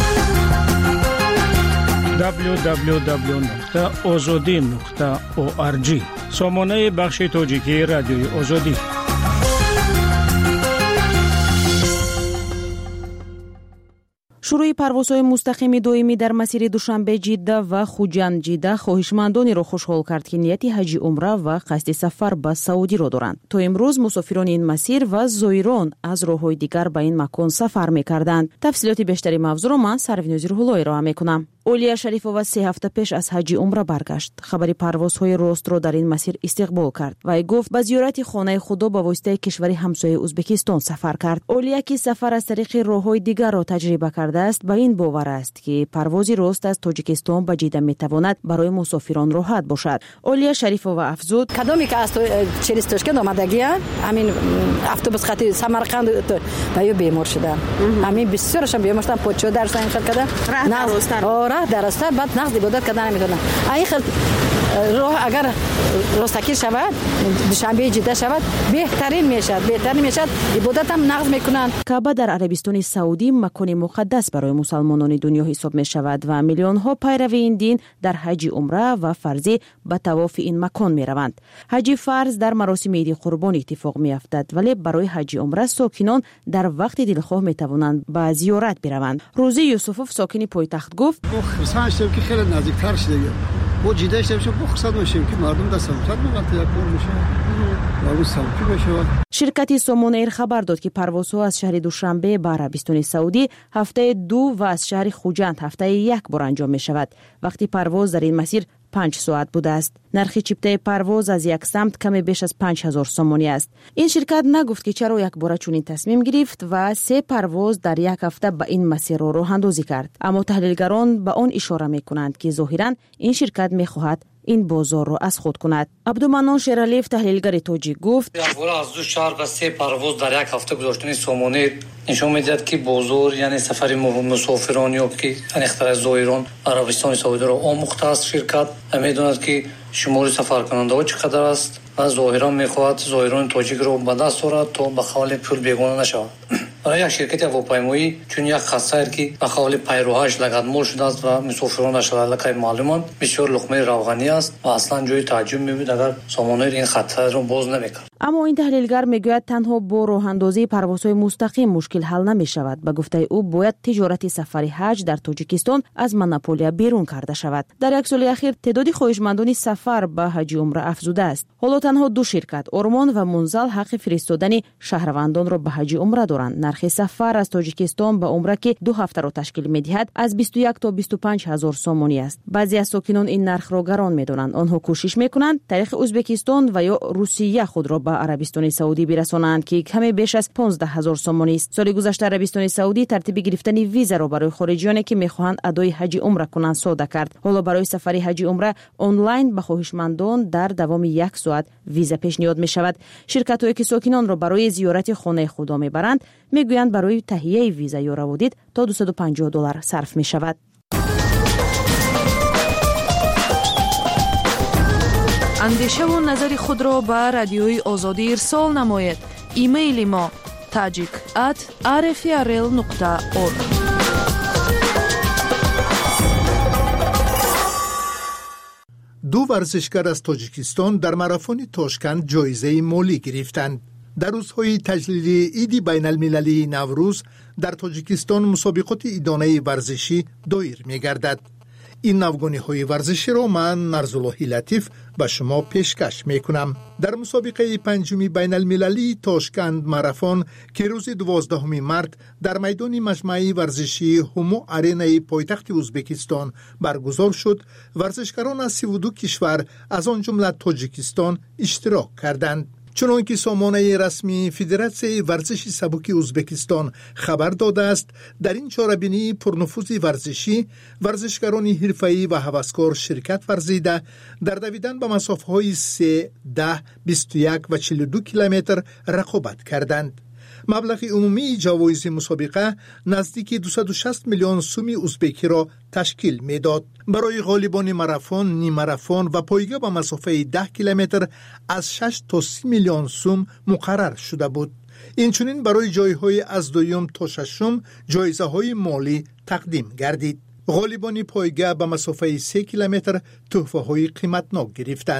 [SPEAKER 11] www.azadi.org سامانه بخش تاجیکی رادیوی آزادی.
[SPEAKER 6] شروع پروازهای مستقیم دائمی در مسیر دوشنبه جده و خوجند جده خواهشمندانی را خوشحال کرد که نیت حج عمره و قصد سفر به سعودی را دارند. تا امروز مسافران این مسیر و زائران از راه‌های دیگر به این مکان سفر می‌کردند. تفصیلات بیشتری موضوع را من سروینوزی روح‌اللهی ارائه می‌کنم. اولیا شریفова 3 هفته پیش از حج عمره برگشت. خبری پروازهای راست را در این مسیر استقبال کرد. وی گفت به زیارت خانه خدا به واسطه کشور همسایه ازبکستان سفر کرد. اولیا که سفر از طریق راه‌های دیگر را تجربه کرده است، به این باور است که پرواز راست از تاجیکستان به جده میتواند برای مسافران راحت باشد. اولیا شریفова افزود:
[SPEAKER 21] کدامی که از چریز تاشکند آمدگیان، همین اتوبوس خطی سمرقند و بیمار شدن. همین بسیارشون بیمار شدن، پوچو درسن این کردن. راه درسته بعد نقد عبادت کردن نمیتونن. این خیلی راه اگر راستگیر شود، دوشنبه جده شود، بهترین میشد. عبادت هم نقد میکنن.
[SPEAKER 6] کعبه در عربستان سعودی مکان مقدس برای مسلمانان دنیا حساب می شود و میلیون ها پیرو این دین در حج عمره و فرضی به طواف این مکان می روند. حج فرض در مراسم عید قربان اتفاق می افتد، ولی برای حج عمره ساکنان در وقت دلخواه می توانند به زیارت بروند. روزی یوسفوف ساکن پایتخت گفت:
[SPEAKER 22] خرسانشتم که خیلی نزدیکتر شده. با جده شدیم بخصد باشیم که مردم دست سمتر وقتی یک بار میشه مردم سمتی بشه.
[SPEAKER 6] شرکت سومون ایر خبر داد که پروازها از شهر دوشنبه به عربستان سعودی هفته 2 و از شهر خوجند هفته 1 بار انجام می شود. وقتی پرواز در این مسیر 5 ساعت بوده است. نرخ چپته پرواز از یک سمت کمی بیش از 5000 سومانی است. این شرکت نگفت که چرا یک بار چنین تصمیم گرفت و 3 پرواز در یک هفته به این مسیر را راه اندازی کرد. اما تحلیلگران به آن اشاره می‌کنند که ظاهراً این شرکت می‌خواهد این بازار را از خود کند. عبدالمنان شیرالیف تحلیلگر توجیه گفت:
[SPEAKER 23] از 2 شهر به 3 پرواز در یک هفته گذاشتن سومانی نشون می‌دهد که بازار یعنی سفر مسافران یا که انخطار زائران عربستان سعودی را آموخته است. شرکت می‌داند که شمار سفر کننده‌ها چقدر است و ظاهرا می‌خواهد زائران تاجیک را به دست آورد تا به خال پول بیگانه نشود. برای یک شرکت هواپیمایی چون یک خسته که به خال پیروهاش لگدمال شده است و مسافرانش لکه معلومند بسیار لقمه روغنی است و اصلا جای تعجب می‌بود اگر سامانه این خطر را باز نمی‌کرد.
[SPEAKER 6] اما این تحلیلگر میگوید تنها با راه اندازی پروازهای مستقیم مشکل حل نمی‌شود. به گفته او باید تجارت سفر حج در تاجیکستان از مونوپولیا بیرون کرده شود. در یک سال اخیر تعداد خواهشمندان سفر به حج عمره افزوده است. حالا تنها 2 شرکت آرمان و منزل حق فرستادن شهروندان را به حج عمره دارند. نرخ سفر از تاجیکستان به عمره که 2 هفته را تشکیل می‌دهد از 21 تا 25 هزار سومانی است. بعضی از ساکنان این نرخ را گران می‌دانند. آنها کوشش می‌کنند طریق ازبکستان و یا روسیه خود را به عربستان سعودی برسانند که کمی بیش از 15000 سومانی است. سال گذشته عربستان سعودی ترتیب گرفتن ویزا را برای خارجیانی که می‌خواهند ادای حج عمره کنند ساده کرد. حالا برای سفر حج عمره آنلاین به خواهشمندان در دوام 1 ساعت ویزا پیشنهاد می‌شود. شرکت‌هایی که ساکنان را برای زیارت خانه خدا می‌برند میگویند برای تهیه ویزا یا روادید تا $250 صرف می شود.
[SPEAKER 20] اندیشه و نظر خود را به رادیوی آزادی ارسال نماید. ایمیل ما tajik@rfrl.org.
[SPEAKER 24] دو ورزشکار از تاجیکستان در ماراتون تاشکند جایزه مالی گرفتند. در روزهای تجلیل عید بین المللی نوروز در تاجیکستان مسابقات ایدانه ورزشی دایر می گردد. این نوگانی های ورزشی را من نرزاللهی لطیف به شما پیشکش می کنم. در مسابقه 5 بین المللی تاشکند ماراتون که روز 12 مارس در میدان مجمع ورزشی همو آرینای پایتخت ازبکستان برگزار شد، ورزشکاران از 32 کشور از آن جمله تاجیکستان اشتراک کردند. چنانکه سامانه رسمی فدراسیون ورزش سبک ازبکستان خبر داده است، در این چاره‌بینی پرنفوذ ورزشی ورزشکاران حرفه‌ای و هوسکار شرکت ورزیده در دویدن به مسافه‌های 3, 10, 21 و 42 کیلومتر رقابت کردند. مبلغ عمومی جوایز مسابقه نزدیک 260 میلیون سوم ازبکی را تشکیل میداد. برای غالبان ماراتون، نیم ماراتون و پایگاه به مسافه 10 کیلومتر از 6 تا 30 میلیون سوم مقرر شده بود. اینچنین برای جایهای از دوم تا ششم جایزه های مالی تقدیم گردید. غالبان پایگاه به مسافه 3 کیلومتر تحفه های قیمتناک گرفتند.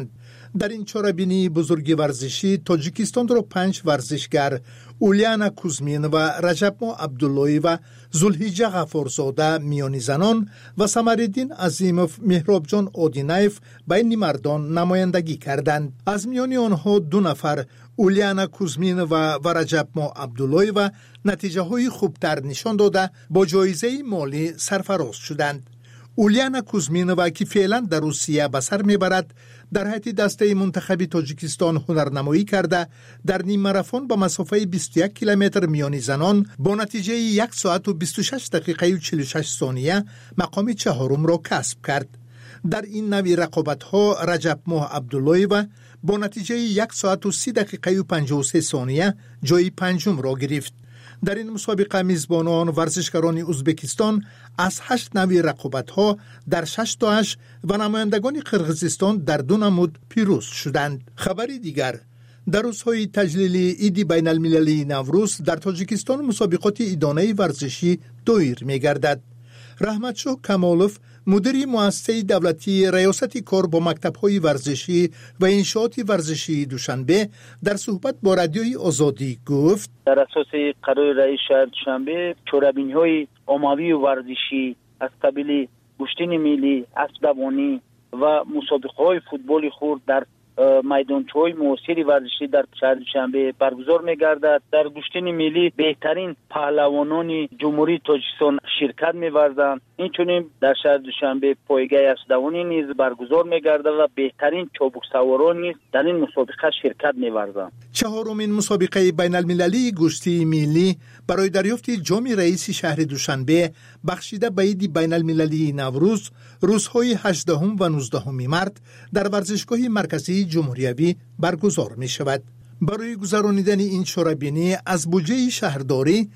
[SPEAKER 24] در این چاره‌بینی بزرگی ورزشی تاجیکستان را 5 ورزشگر اولیانا کوزمین و رجب ماه عبداللهی و زلحجه غفارزاده میانی زنان و سمرالدین عظیموف مهرابجان اودینایف بین مردان نمایندگی کردند. از میان آنها 2 نفر اولیانا کوزمین و رجب ماه عبداللهی و نتیجه های خوبتر نشان داده با جایزه مالی سرفراز شدند. اولیانا کوزمینووا که فعلا در روسیه به سر میبرد در حیط دسته منتخب تاجیکستان هنرنمایی کرده در نیم ماراتون با مسافه 21 کیلومتر میانی زنان با نتیجه 1 ساعت و 26 دقیقه و 46 ثانیه مقام 4 را کسب کرد. در این نوع رقابت‌ها رجب ماه عبداللهی و با نتیجه 1 ساعت و 30 دقیقه و 53 ثانیه جای 5 را گرفت. در این مسابقه میزبانان ورزشکاران ازبکستان از 8 نوع رقابت‌ها در 6 تا 8 و نمایندگان قرقیزستان در 2 نمود پیروز شدند. خبری دیگر، در روزهای تجلیل عید بین المللی نوروز در تاجیکستان مسابقات عیدانه ورزشی دایر می‌گردد. رحمتشاه کمالوف مدیر مؤسسه دولتی ریاست کار با مکتب‌های ورزشی و انشاءات ورزشی دوشنبه در صحبت با رادیوی آزادی گفت
[SPEAKER 3] در اساس قرار رئیس شهر دوشنبه چوربین‌های عمومی ورزشی از قبیل گشتین ملی، اسب‌دوانی و مسابقه‌های فوتبال خرد در میدانچه‌های معاصر ورزشی در شهر دوشنبه برگزار می‌گردد. در گشتین ملی بهترین پهلوانان جمهوری تاجیکستان شرکت می‌ورزند. اینچنین در شهر دوشنبه پایگاه اسب‌دوانی نیز برگزار می‌گردد و بهترین چابک سواران نیز در این مسابقه شرکت می‌ورزند.
[SPEAKER 24] چهارمین مسابقه بین المللی گشتی ملی برای دریافت جام رئیس شهر دوشنبه بخشیده به عید بین المللی نوروز روزهای 18 و 19 مارس در ورزشگاه مرکزی جمهوریوی برگزار می شود. برای گذرانیدن این چاره‌بینی از بودجه شهرداری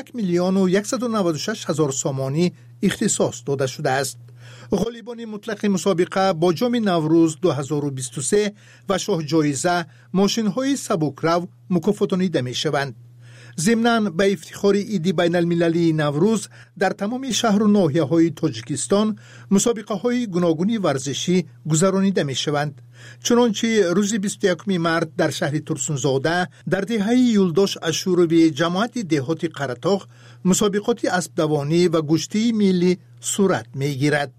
[SPEAKER 24] 1,196,000 سامانی اختصاص داده شده است. غالبان مطلق مسابقه با جام نوروز 2023 و شاه جایزه ماشین‌های سبکرو مکافاتانیده می شوند. ضمناً به افتخار عید بین المللی نوروز در تمام شهر و ناحیه‌های تاجیکستان مسابقه‌های گوناگون ورزشی گذرانیده می‌شوند. چنانچه روز 21 مارس در شهر ترسونزاده در دهه یولداش اشوروی جماعت دهات قره‌طاق مسابقات اسب‌دوانی و گشتی ملی صورت می‌گیرد.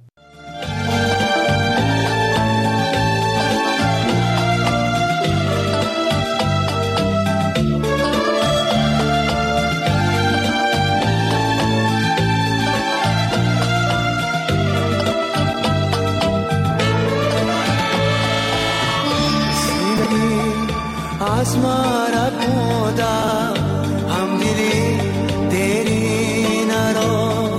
[SPEAKER 4] از مرا بودا هم دلی دیری نرا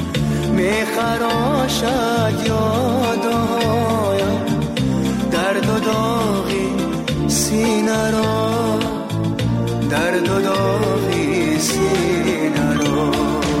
[SPEAKER 4] میخراشد یادایم درد و داغی سینه را درد و داغی سینه را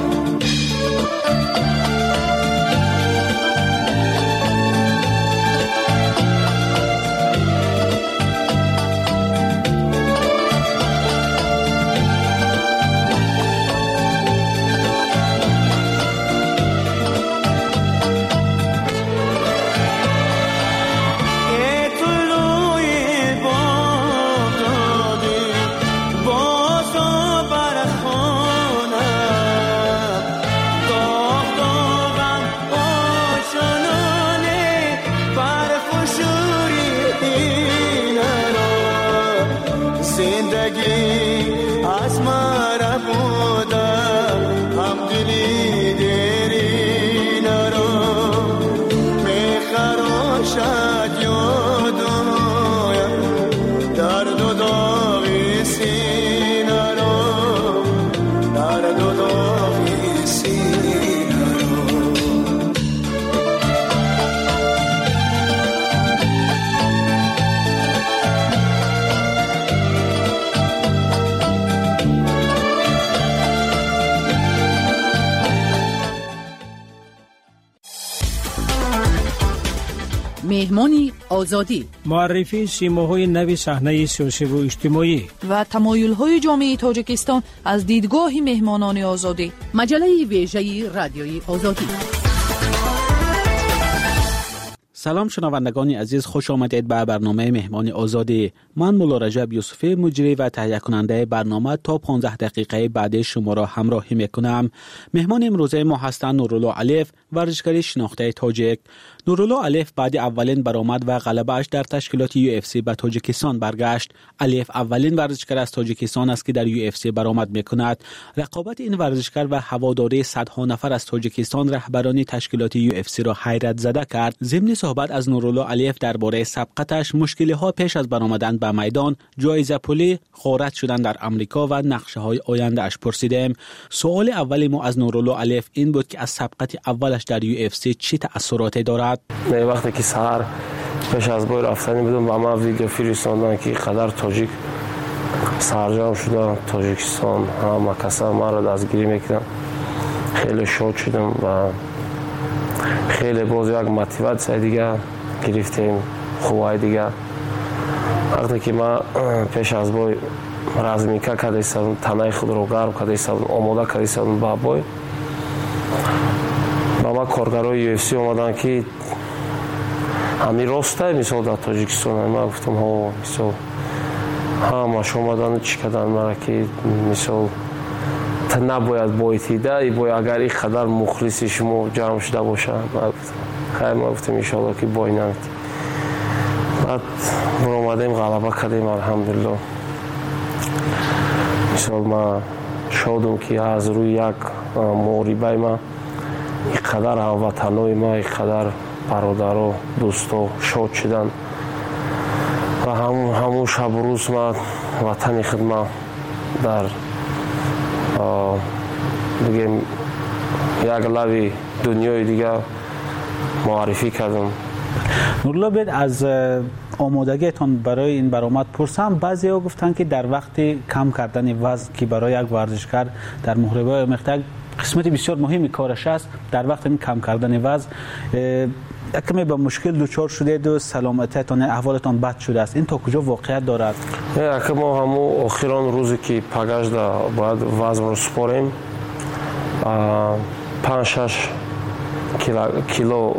[SPEAKER 5] مهمانی آزادی،
[SPEAKER 18] معرفی سیماهای نوی صحنه سیاسی و اجتماعی
[SPEAKER 20] و تمایل‌های جامعه تاجیکستان از دیدگاه مهمانان آزادی.
[SPEAKER 5] مجله ویژه رادیوی آزادی.
[SPEAKER 18] سلام شنوندگان عزیز، خوش آمدید به برنامه مهمان آزادی. من مولا رجب یوسفی، مجری و تهیه کننده برنامه، تا 15 دقیقه بعد شما را همراهی میکنم. مهمان امروزه ما هستند نورالله الیف، ورزشکار شناخته تاجیک. نورالله الیف بعد اولین برآمد و غلبه‌اش در تشکیلات UFC به تاجیکستان برگشت. الیف اولین ورزشکار از تاجیکستان است که در UFC برآمد میکند. رقابت این ورزشکار و هواداری صدها نفر از تاجیکستان رهبران تشکیلات UFC را حیرت زده کرد. ضمن صحبت از نورالله الیف درباره سبقتش، مشکل‌ها پیش از برآمدن به میدان، جایزه پولی، غارت شدن در امریکا و نقشه‌های آینده اش پرسیدیم. سوال اولی ما از نورالله الیف این بود که از سبقت اولش در UFC چه تأثیراتی دارد؟
[SPEAKER 7] نه وقتی که سحر پیش از بای رفتن بدون با ما ویدیو فرستادن که قدر تاجیک سرجام شدن تاجیکستان، همه کسا ما را دستگیری میکردن. خیلی شاد شدم و خیلی باز یک موتیواسیون دیگه گرفتیم، خوبای دیگه. وقتی که ما پیش از بای رزمیکا کرده ایستادم، تنه خود رو گرم کرده ایستادم، آماده کرده ایستادم با بای. با ما کارگرای UFC اومدن که همین راسته مثال در تاجیکستان. ما گفتم ها مثال همه شما دادن چی کردن مرا که مثال تا نباید بایتیده ای باید اگر این قدر مخلصی شما جمع شده باشه. خیلی ما گفتم انشاءالله که بای نمید. بعد برآمدیم غلبه کردیم الحمدلله. مثال ما شادم که از روی یک محاربه ما اینقدر هموطنای ما، اینقدر برادر و دوست شاد شدن و همون شب و روز ما وطن خدمت در بگیم یک لبی دنیای دیگه معرفی کردم.
[SPEAKER 18] نورالله بید از آمادگیتان برای این برآمد پرسم. بعضی ها گفتن که در وقت کم کردن وزن که برای یک ورزشکار در محاربه مقطع قسمت بسیار مهمی کارش است، در وقت این کم کردن وزن کمی به مشکل دچار شدید و سلامتیتان احوالتان بد شده است. این تا کجا واقعیت دارد؟
[SPEAKER 7] که ما همون آخران روزی که پگشت باید وزن رو سپاریم 5-6 کیلو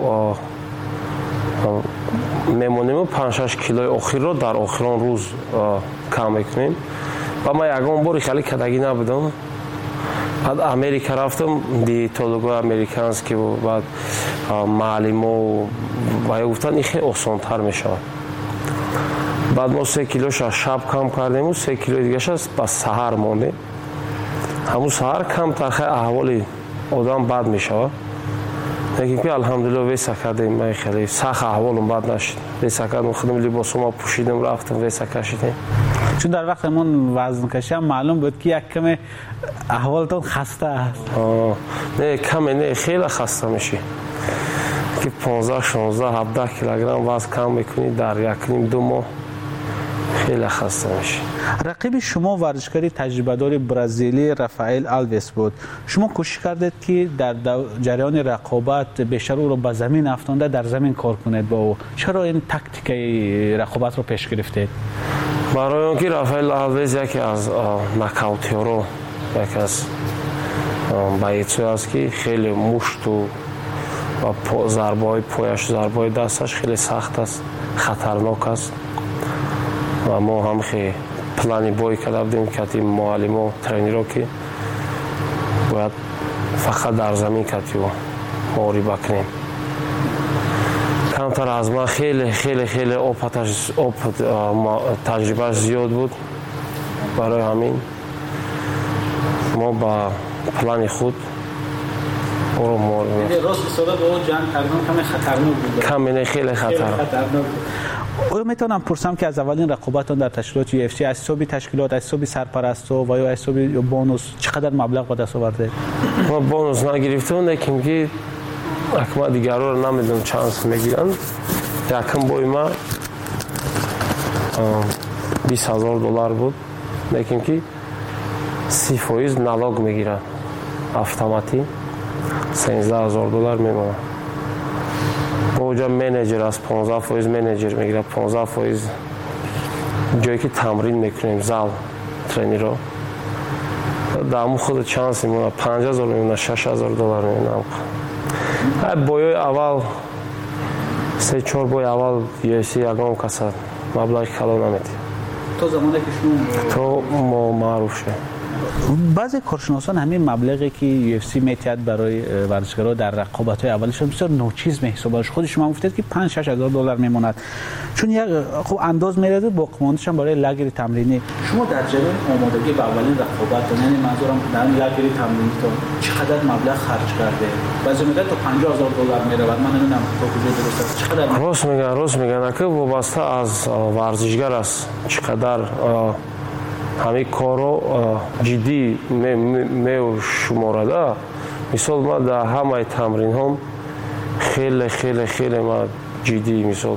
[SPEAKER 7] میمونیم، 5-6 کیلوی آخر رو در آخران روز کم میکنیم. و ما یکم باری خیلی کدگی نبودم. بعد امریکا رفتم، دیتولوگای امریکانس که بعد معلم و گفتن این خیلی آسان‌تر میشه. بعد ما 3 کیلوش شب کم کردیم و 3 کیلو دیگه شد بس سحر مونده. همون سحر کم ترخه احوال آدم بد میشه. لیکن که الحمدلله ویسا کردیم، من خیلی سخت احوالم بد نشد. ویسا کردم، خودم لباسم پوشیدم رفتم ویسا کشیدیم.
[SPEAKER 18] چون در وقت من وزن کشیدم معلوم بود که یک کم احوالتون خسته است.
[SPEAKER 7] نه کم نه، خیلی خسته میشی که 15 16 17 کیلوگرم وزن کم میکنی در 1.5-2 ماه، خیلی خسته میشی.
[SPEAKER 18] رقیب شما ورزشکاری تجربه دار برزیلی رافائل آلویس بود. شما کوشش کردید که در جریان رقابت بیشتر او را به زمین افکنده در زمین کار کنید با او. چرا این تاکتیک رقابت رو پیش گرفتید؟
[SPEAKER 7] برای اینکه رافائل آلویس یکی از ناکاوتی‌ها، یکی از بایت‌ها است که خیلی مشت و ضربه‌های پایش، ضربه‌های دستش خیلی سخت است، خطرناک است. و ما هم خیلی پلانی بای کرده بودیم که معلم و ترینرها که باید فقط در زمین کتی و محاربه کنیم. کمتر از ما خیلی خیلی خیلی تجربهش زیاد بود. برای همین ما با پلان خود برو محاربه.
[SPEAKER 18] راست حسابه با اون جنگ کردن کمی خطرناک بود.
[SPEAKER 7] کمی خیلی خطرناک.
[SPEAKER 18] او میتونم پرسم که از اولین رقابتان در تشکیلات UFC از حساب تشکیلات، از حساب سرپرستو و یا از حساب بونوس چقدر مبلغ به دست آورده؟
[SPEAKER 7] ما بونوس نگرفتم، لیکن که اکما دیگرها رو نمیدونم چانس میگیرن. یکم بای ما $20,000 بود، لیکن که 30% نالوگ میگیرن автомати $13,000 میمونه. اونجا منیجر از 15% منیجر میگیره، 15% جایی که تمرین میکنیم زال ترینرها دامو خود چانس میمونه، $5,000 میمونه، $6,000 میمونه. بایای اول 3-4 бой аввал UFC ягон каса маблағи калон намедиҳад.
[SPEAKER 18] تو زمانی که شما
[SPEAKER 7] تو معروف شد.
[SPEAKER 18] بعضی کارشناسان همین مبلغی که UFC میتید برای ورزشکارا در رقابت‌های اولشون بسیار ناچیز محسوب خود شما گفتید که 5-6 هزار دلار میموند، چون یک خب انداز میرده با قیمتش هم برای لگر تمرینی. شما در جریان آمادگی به اولین رقابت، یعنی منظورم در لگر تمرینی تو چقدر مبلغ خرج کرده؟ بعضی میگن تا 50,000 دلار میره، بعد من نمیدونم تو کجا درست است چقدر.
[SPEAKER 7] راست میگن که وابسته از ورزشگر است چقدر همین کارو جدی میشمارد. مثال ما در همه تمرین هم خیلی خیلی خیلی ما جدی مثال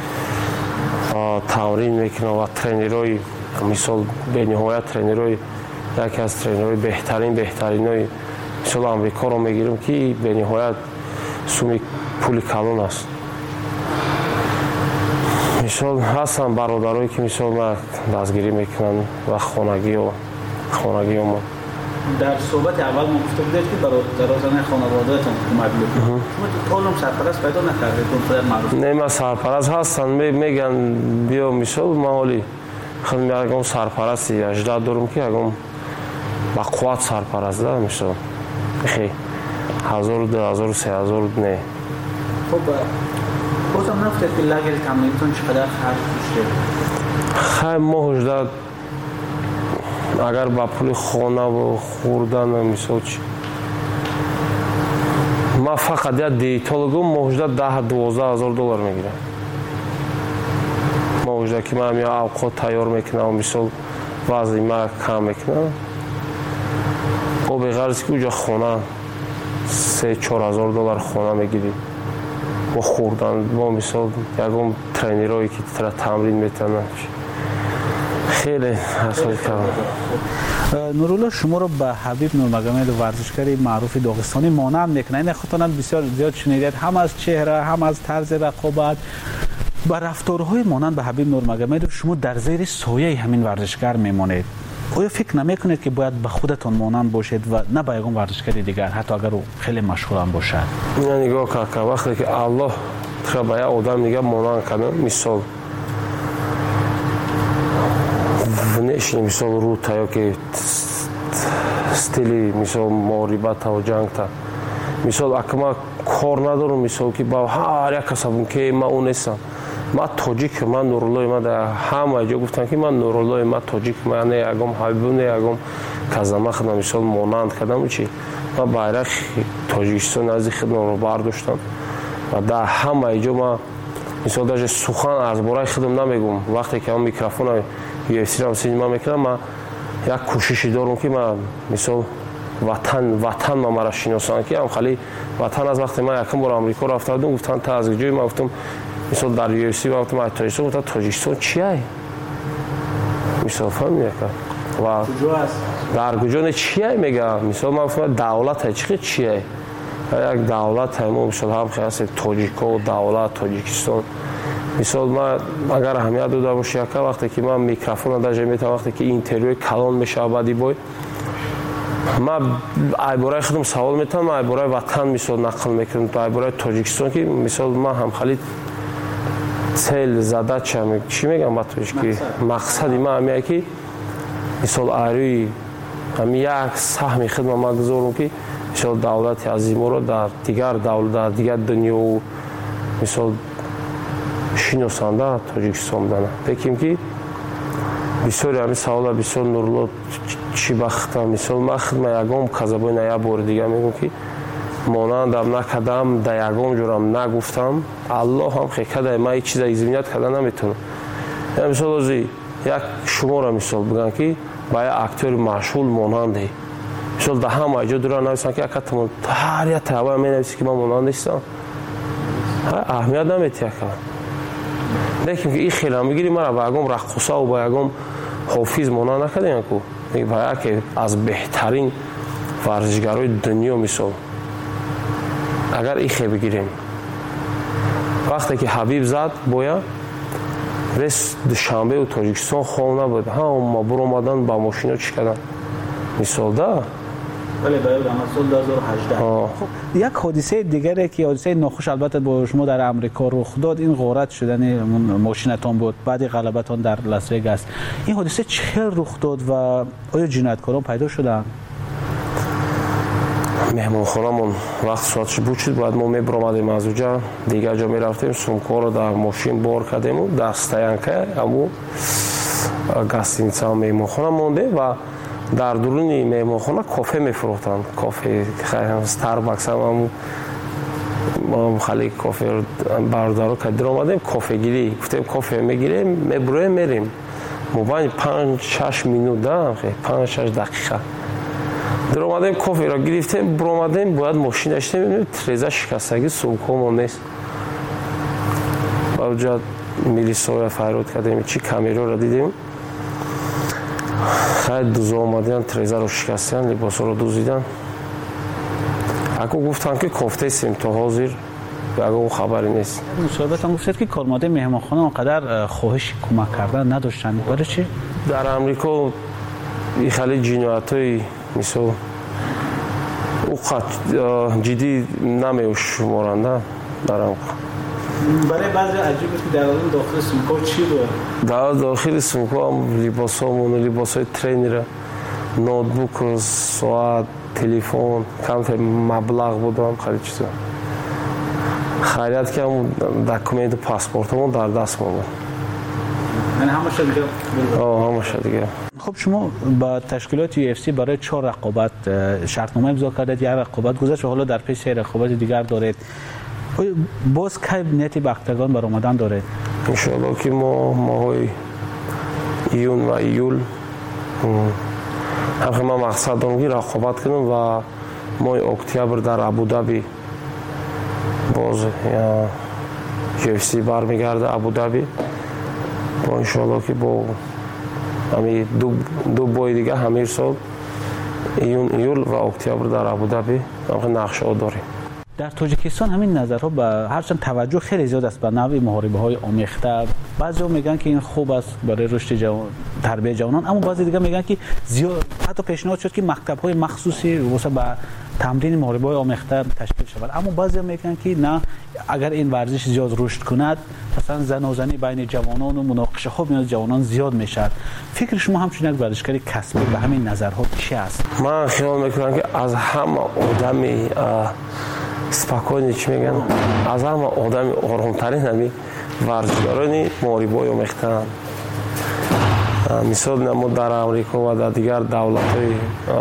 [SPEAKER 7] تمرین میکنم و ترینرهای مثال به نهایت ترینرهای یکی از ترینرهای بهترینای مثال امریکا رو میگیرم که به نهایت سومی پول کلان است. مثال هستن برادرایی که مثال ما دستگیری میکنن و خانگی ما
[SPEAKER 18] در صحبت اول ما گفته بودید که برادران خانواده‌تون کمک میکنن. شما طولم سرپرست پیدا نکردید اون پدر معروف؟
[SPEAKER 7] نه ما سرپرست هستن میگن بیا مثال ما حالی خیلی میگم سرپرستی اجداد دارم که اگم با قوت سرپرست ده مثال خیلی 1000 2000 3000 نه.
[SPEAKER 18] خب بازم نفتید که لگر تمرینتون چقدر خرج میشه؟
[SPEAKER 7] خیلی ما هجده اگر با پول خانه و خوردن مثال چی ما فقط یک دیتولوگو ما هجده 10-12 هزار دلار میگیرم. ما هجده که ما همین اوقات تیار میکنم مثال وضعی ما کم میکنم و به غرض که اونجا خانه 3-4 هزار دلار خانه میگیریم و خوردن با مثال یکم ترینرهایی که تمرین میتونن خیلی حسابی کردن.
[SPEAKER 18] نورالله شما رو به حبیب نورمگامد ورزشکار معروف داغستانی مانند میکنه. این خودتان بسیار زیاد شنیدید هم از چهره هم از طرز رقابت با رفتارهای مانند به حبیب نورمگامد شما در زیر سایه همین ورزشکار میمانید. آیا فکر نمیکنید که باید به خودتان مانند باشید و نه به یگان ورزشکار دیگر حتی اگر او خیلی مشغول هم باشد؟
[SPEAKER 7] نه نگاه که وقتی که الله تو به یک آدم میگه مانند کنه مثال نشینی مثال رو تا که استیلی مثال محاربت و جنگ تا مثال اگه ما کار ندارم مثال که با هر یک کسبم که من اون نیستم ما تاجیک من نورالله ما در همه جا گفتن که من نورالله ما تاجیک من نه یگم حبیب نه یگم کازما خدمت مثال مانند کردم چی ما bayrak تاجیکستان از خدمت رو برداشتم و در همه جا ما مثال даже سخن از برای خدمت نمیگم. وقتی که من میکروفون UFC رو سینما میکنم ما یک کوششی دارم که ما مثال وطن ما مرا شناسان که هم خالی وطن از وقتی من یکم بار آمریکا رفته بودم گفتن تا از جای ما گفتم مثال در UFC گفتم تاجیکستان گفتم تاجیکستان چیه مثال فهمیدی و در کجا چیه میگه مثال من گفتم دولت چیه یک دولت هم مثال هم خاص تاجیکا و دولت تاجیکستان مثال ما اگر اهمیت داده باشه که وقتی که من میکروفون داشته میتونم وقتی که اینترویو کلان میشه بعدی بای ما ایبرای خودم سوال میتونم ایبرای وطن مثال نقل میکنم تو ایبرای تاجیکستان که مثال ما هم خالی цел задача چی میگم با توش که مقصدی ما همیه که مثال آروی همی یک سهم خدمت ما گذارم که مثال دولت عظیم رو در دیگر دولت در دیگر دنیا و مثال شناسانده تاجیکستان دانه بگیم که بسیاری همین سوال بسیار نورالله چی بخته مثال ما خدمت یگم کذبای نیا بار دیگه میگم که مانندم نکردم در یگم جورم نگفتم الله هم خیلی ما هیچ چیز ایزمینیت کرده نمیتونم. مثال ازی یک شما را مثال بگن که با یک اکتور مشغول ماننده مثال ده هم اجا دوران نویسن که اکتمون هر یک تحوه می نویسی که من مانند نیستم اهمیت نمیتیه که لیکن که این خیلی هم بگیری مرا با یکم رقصه و با یکم حافظ مانند نکردیم که با یک از بهترین ورزشگرای دنیا مثال اگر این خیلی بگیریم وقتی که حبیب زد باید رس دوشنبه و تاجیکستان خواه نبود ها ما برو آمدن با ماشینا چی کردن مثال ده
[SPEAKER 18] بله در سال 2018. خب یک حادثه دیگری که حادثه ناخوش البته با شما در امریکا رخ داد، این غارت شدن ماشینتون بود بعد غلبتون در لاس وگاس. این حادثه چه رخ داد و آیا جنایتکاران پیدا شدن؟
[SPEAKER 7] مهمانخونمون وقت ساعتش بود شد، بعد ما میبرامدیم از اونجا دیگه جا میرفتیم، سومکا رو در ماشین بار کردیم و در стоянка امو гостиница мehmonхона монде ва дар дуруни мehmonхона кофе мефурӯхтанд. Кофе Starbucks ам хали кофе бардаро кадир омадем кофегирӣ гуфтем кофе мегирем мебуроем мерим мобайни 5-6 минут да 5-6 дақиқа дар омадем коферо гирифтем буромадем бояд мошина штем треза шикастаги сумкомон нест баҷад милисоя файрод кардем чи камераро дидем хай дузо омадем трезаро шикастем либосоро дузидан ако гуфтанд ки кофтесим то ҳозир ягон хабаре нест.
[SPEAKER 18] мусоҳибатон гуфтед ки кормодаи меҳмонхона онқадар хоҳиши кӯмак кардан надоштанд. барои чӣ?
[SPEAKER 7] дар амрико ихали ҷиноятҳои мисол уқат ҷиддӣ намешуморанд дар амрико.
[SPEAKER 18] барои баъзе аҷиб ки дар дохили сумко чӣ буд?
[SPEAKER 7] дар дохили сумко либосҳомон либосҳои тренера ноутбук соат телефон камтер маблағ будам хали чиза хайрият ки ҳам документу паспортамон дар даст монда.
[SPEAKER 18] яъне ҳамаша дига
[SPEAKER 7] ҳамаша дига.
[SPEAKER 18] خب شما با تشکیلات UFC برای 4 رقابت شرطنامه امضا کردید، یک رقابت گذشت و حالا در پیش 3 رقابت دیگر دارید. باز کی نیتی به اکتاگون برآمدن دارید؟
[SPEAKER 7] ان شاء الله که ما ماهای ایون و ایول ما مقصد دارم که رقابت کنم و ماه اکتبر در ابودابی باز UFC برمیگرده ابودابی با ان شاء الله که با همین دو بای دیگه همین سال ایون ایول و اکتبر در ابودابی نقشه داریم.
[SPEAKER 18] در تاجیکستان همین نظرها به هرچند توجه خیلی زیاد است به نوع محاربه‌های آمیخته. بعضی‌ها میگن که این خوب است برای رشد تربیت جوانان، اما بعضی دیگه میگن که زیاد حتی پیشنهاد شد که مکتب‌های مخصوصی واسه به تمرین محاربه‌های آمیخته تشکیل شود، اما بعضی‌ها میگن که نه، اگر این ورزش زیاد رشد کند مثلا زناشویی بین جوانان و مناقشه‌ها بین جوانان زیاد میشد. فکر شما همچنین یک ورزشکار کسبی به همین نظرها چی است؟
[SPEAKER 7] من خیال میکنم که از همه آدمی спокойно чӣ мегӯянд аз ҳама одами оромтарин ҳами варзишгарони моҳорибаҳои омехтаанд. мисол мо дар амрико ва дар дигар давлатҳои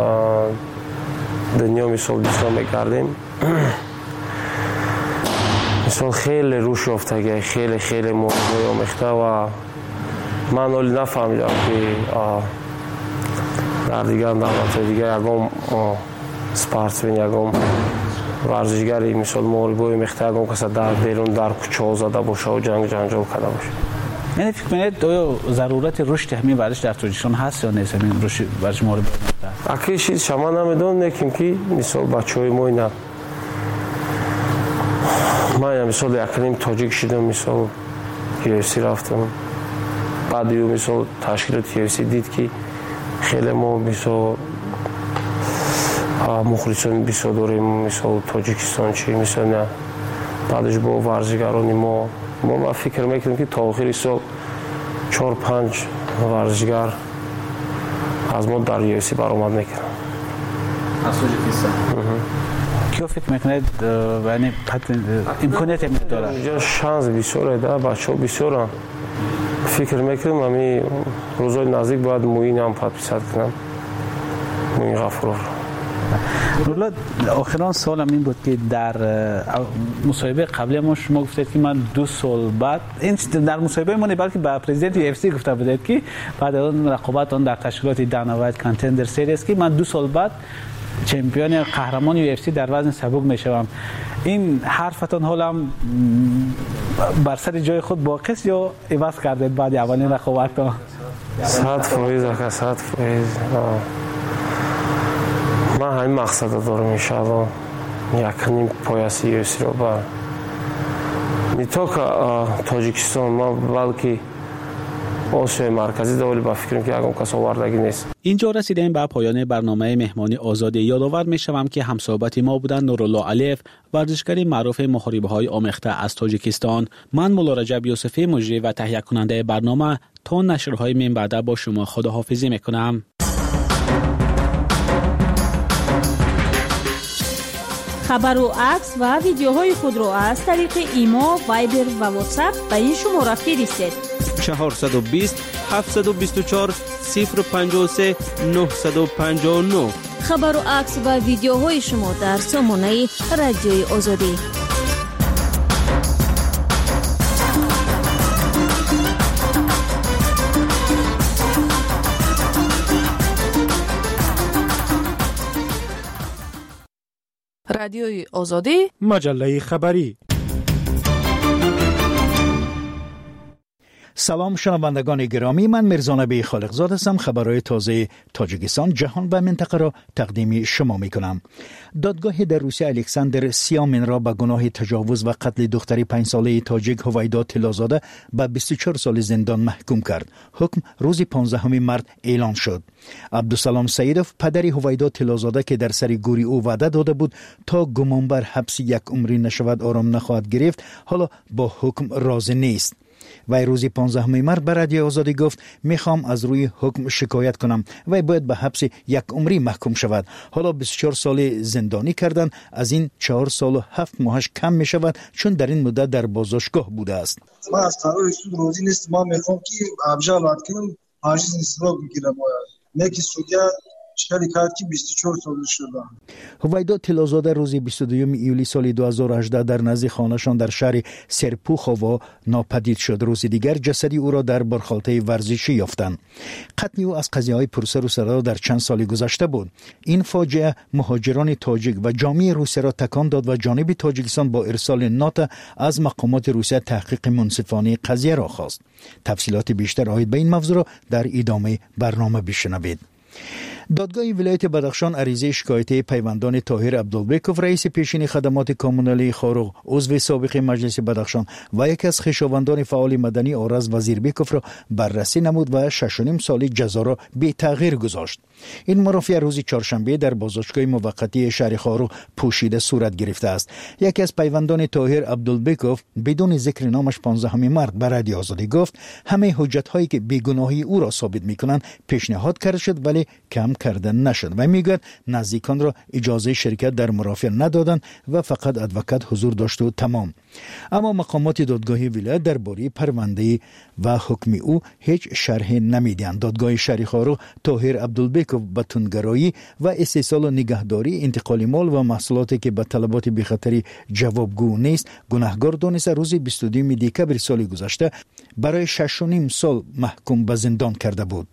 [SPEAKER 7] дунё мисол бисёр мекардем мисол хеле рушд ёфтагӣ хеле моҳорибаҳои омехта ва ман оли нафаҳмидам ки дар дигар давлатҳои дигар ягон спортсмен ягон ورزشگری مثال محاربه‌های مختلف کسا در بیرون در کوچه زده باشه و جنگ جنجال کرده باشه.
[SPEAKER 18] یعنی فکر می‌کنید آیا ضرورت رشد همین ورزش در تاجیکستان هست یا نیست؟ همین رشد ورزش محاربه مختلف.
[SPEAKER 7] اکید شما نمیدونید که مثال بچه‌های ما اینا من مثال یکم تاجیک شدم مثال UFC رفتم بعد یه مثال تشکیلات UFC دید که خیلی ما مثال مخلصان بسیار داریم مثل تاجیکستان چی مثل نه بعدش با ورزشگرانی ما فکر میکنیم که تا آخر سال 4-5 ورزشگر از ما در UFC برآمد میکنن.
[SPEAKER 18] از تاجیکستان کیا فکر میکنید یعنی امکانیت داره؟
[SPEAKER 7] اینجا شانس بسیاره ده بچه‌ها بسیارن فکر میکنم همین روزهای نزدیک باید موین هم پادپیسات کنم موین غفور.
[SPEAKER 18] رولا آخران سوالم این بود که در مصاحبه قبلی ما شما گفتید که من 2 سال بعد این در مصاحبه ما نه بلکه با پرزیدنت UFC گفته بودید که بعد اون رقابت اون در تشکیلات دانا وایت کانتندر سریز که من 2 سال بعد چمپیون قهرمان UFC در وزن سبک میشوم. این حرفتون حالم بر سر جای خود باقی است یا عوض کردید بعد اولین رقابتتون؟
[SPEAKER 7] 100% من همین مقصد دارم انشاءالله یکنیم پایاسی UFC رو با نه تا که تاجیکستان ما بلکه آسیای مرکزی ده، ولی با فکرم که یگان کس آوردگی نیست.
[SPEAKER 18] اینجا رسیدیم به پایان برنامه مهمانی آزادی. یادآور میشوم که همصحبت ما بودند نورالله علیف، ورزشکار معروف محاربه‌های آمیخته از تاجیکستان. من مولا رجب یوسفی، مجری و تهیه کننده برنامه، تا نشرهای من بعد با شما خداحافظی میکنم.
[SPEAKER 6] خبر و عکس و ویدیوهای خود را از طریق ایما، وایبر و واتساپ به این شماره فرستید:
[SPEAKER 10] 420 724 053 959.
[SPEAKER 19] خبر و عکس و ویدیوهای شما در سامانه رادیوی آزادی.
[SPEAKER 20] رادیوی آزادی،
[SPEAKER 1] مجله خبری.
[SPEAKER 2] سلام شنوندگان گرامی، من میرزانبی خالقزاد هستم. خبرهای تازه تاجیکستان، جهان و منطقه را تقدیم شما می کنم. دادگاه در روسیه الکساندر سیامین را به گناه تجاوز و قتل دختری 5 ساله تاجیک هویدا طلازاده به 24 سال زندان محکوم کرد. حکم روز 15 مارس اعلان شد. عبدالسلام سیدوف، پدر هویدا طلازاده که در سر گوری او وعده داده بود تا گمانبر حبس 1 عمری نشود آرام نخواهد گرفت، حالا با حکم راضی نیست. وی روز 15 مارس به رادیو آزادی گفت: میخوام از روی حکم شکایت کنم. وی باید به حبس 1 عمری محکوم شود. حالا 24 سال زندانی کردن، از این 4 سال و 7 ماهش کم می شود چون در این مدت در بازداشتگاه بوده است.
[SPEAKER 8] من از قرار سود روزی نیست. ما میخوام که ابجال وقت کنم حاجز استراق بگیرم. نه که سودیا شکلی کرد که 24 سال شده.
[SPEAKER 2] هویدا طلازاده روز 22 ایولی سال 2018 در نزد خانه‌شان در شهر سرپوخووا ناپدید شد. روز دیگر جسدی او را در برخالطه ورزشی یافتند. قتل او از قضیه‌های پرسر و صدا در چند سال گذشته بود. این فاجعه مهاجران تاجیک و جامعه روسیه را تکان داد و جانب تاجیکستان با ارسال نات از مقامات روسیه تحقیق منصفانه قضیه را خواست. تفصیلات بیشتر آید به این موضوع را در ادامه برنامه بشنوید. دادگاه ولایت بدخشان عریضه شکایت پیوندان طاهر عبدالبیکوف، رئیس پیشین خدمات کامونالی خاروغ، عضو سابق مجلس بدخشان و یکی از خویشاوندان فعال مدنی آرز وزیربیکوف را بررسی نمود و 6.5 سال جزا را بی تغییر گذاشت. این مرافعه روز چهارشنبه در بازداشتگاه موقتی شهر خاروغ پوشیده صورت گرفته است. یکی از پیوندان طاهر عبدالبیکوف بدون ذکر نامش 15 مارس به رادیو آزادی گفت: همه حجت هایی که بیگناهی او را ثابت میکنند پیشنهاد کرده شد ولی کم کردن نشد و میگوید نزدیکان را اجازه شرکت در مرافعه ندادند و فقط ادوکات حضور داشت و تمام. اما مقامات دادگاه ولایت درباره پرونده و حکم او هیچ شرح نمیدهند. دادگاه شهر خاروغ طاهر عبدالبیکوف به تندگرایی و استحصال و نگهداری انتقال مال و محصولاتی که به طلبات بی‌خطری جوابگو نیست گناهکار دانسته روز 22 دکبر سال گذشته برای 6.5 سال محکوم به زندان کرده بود.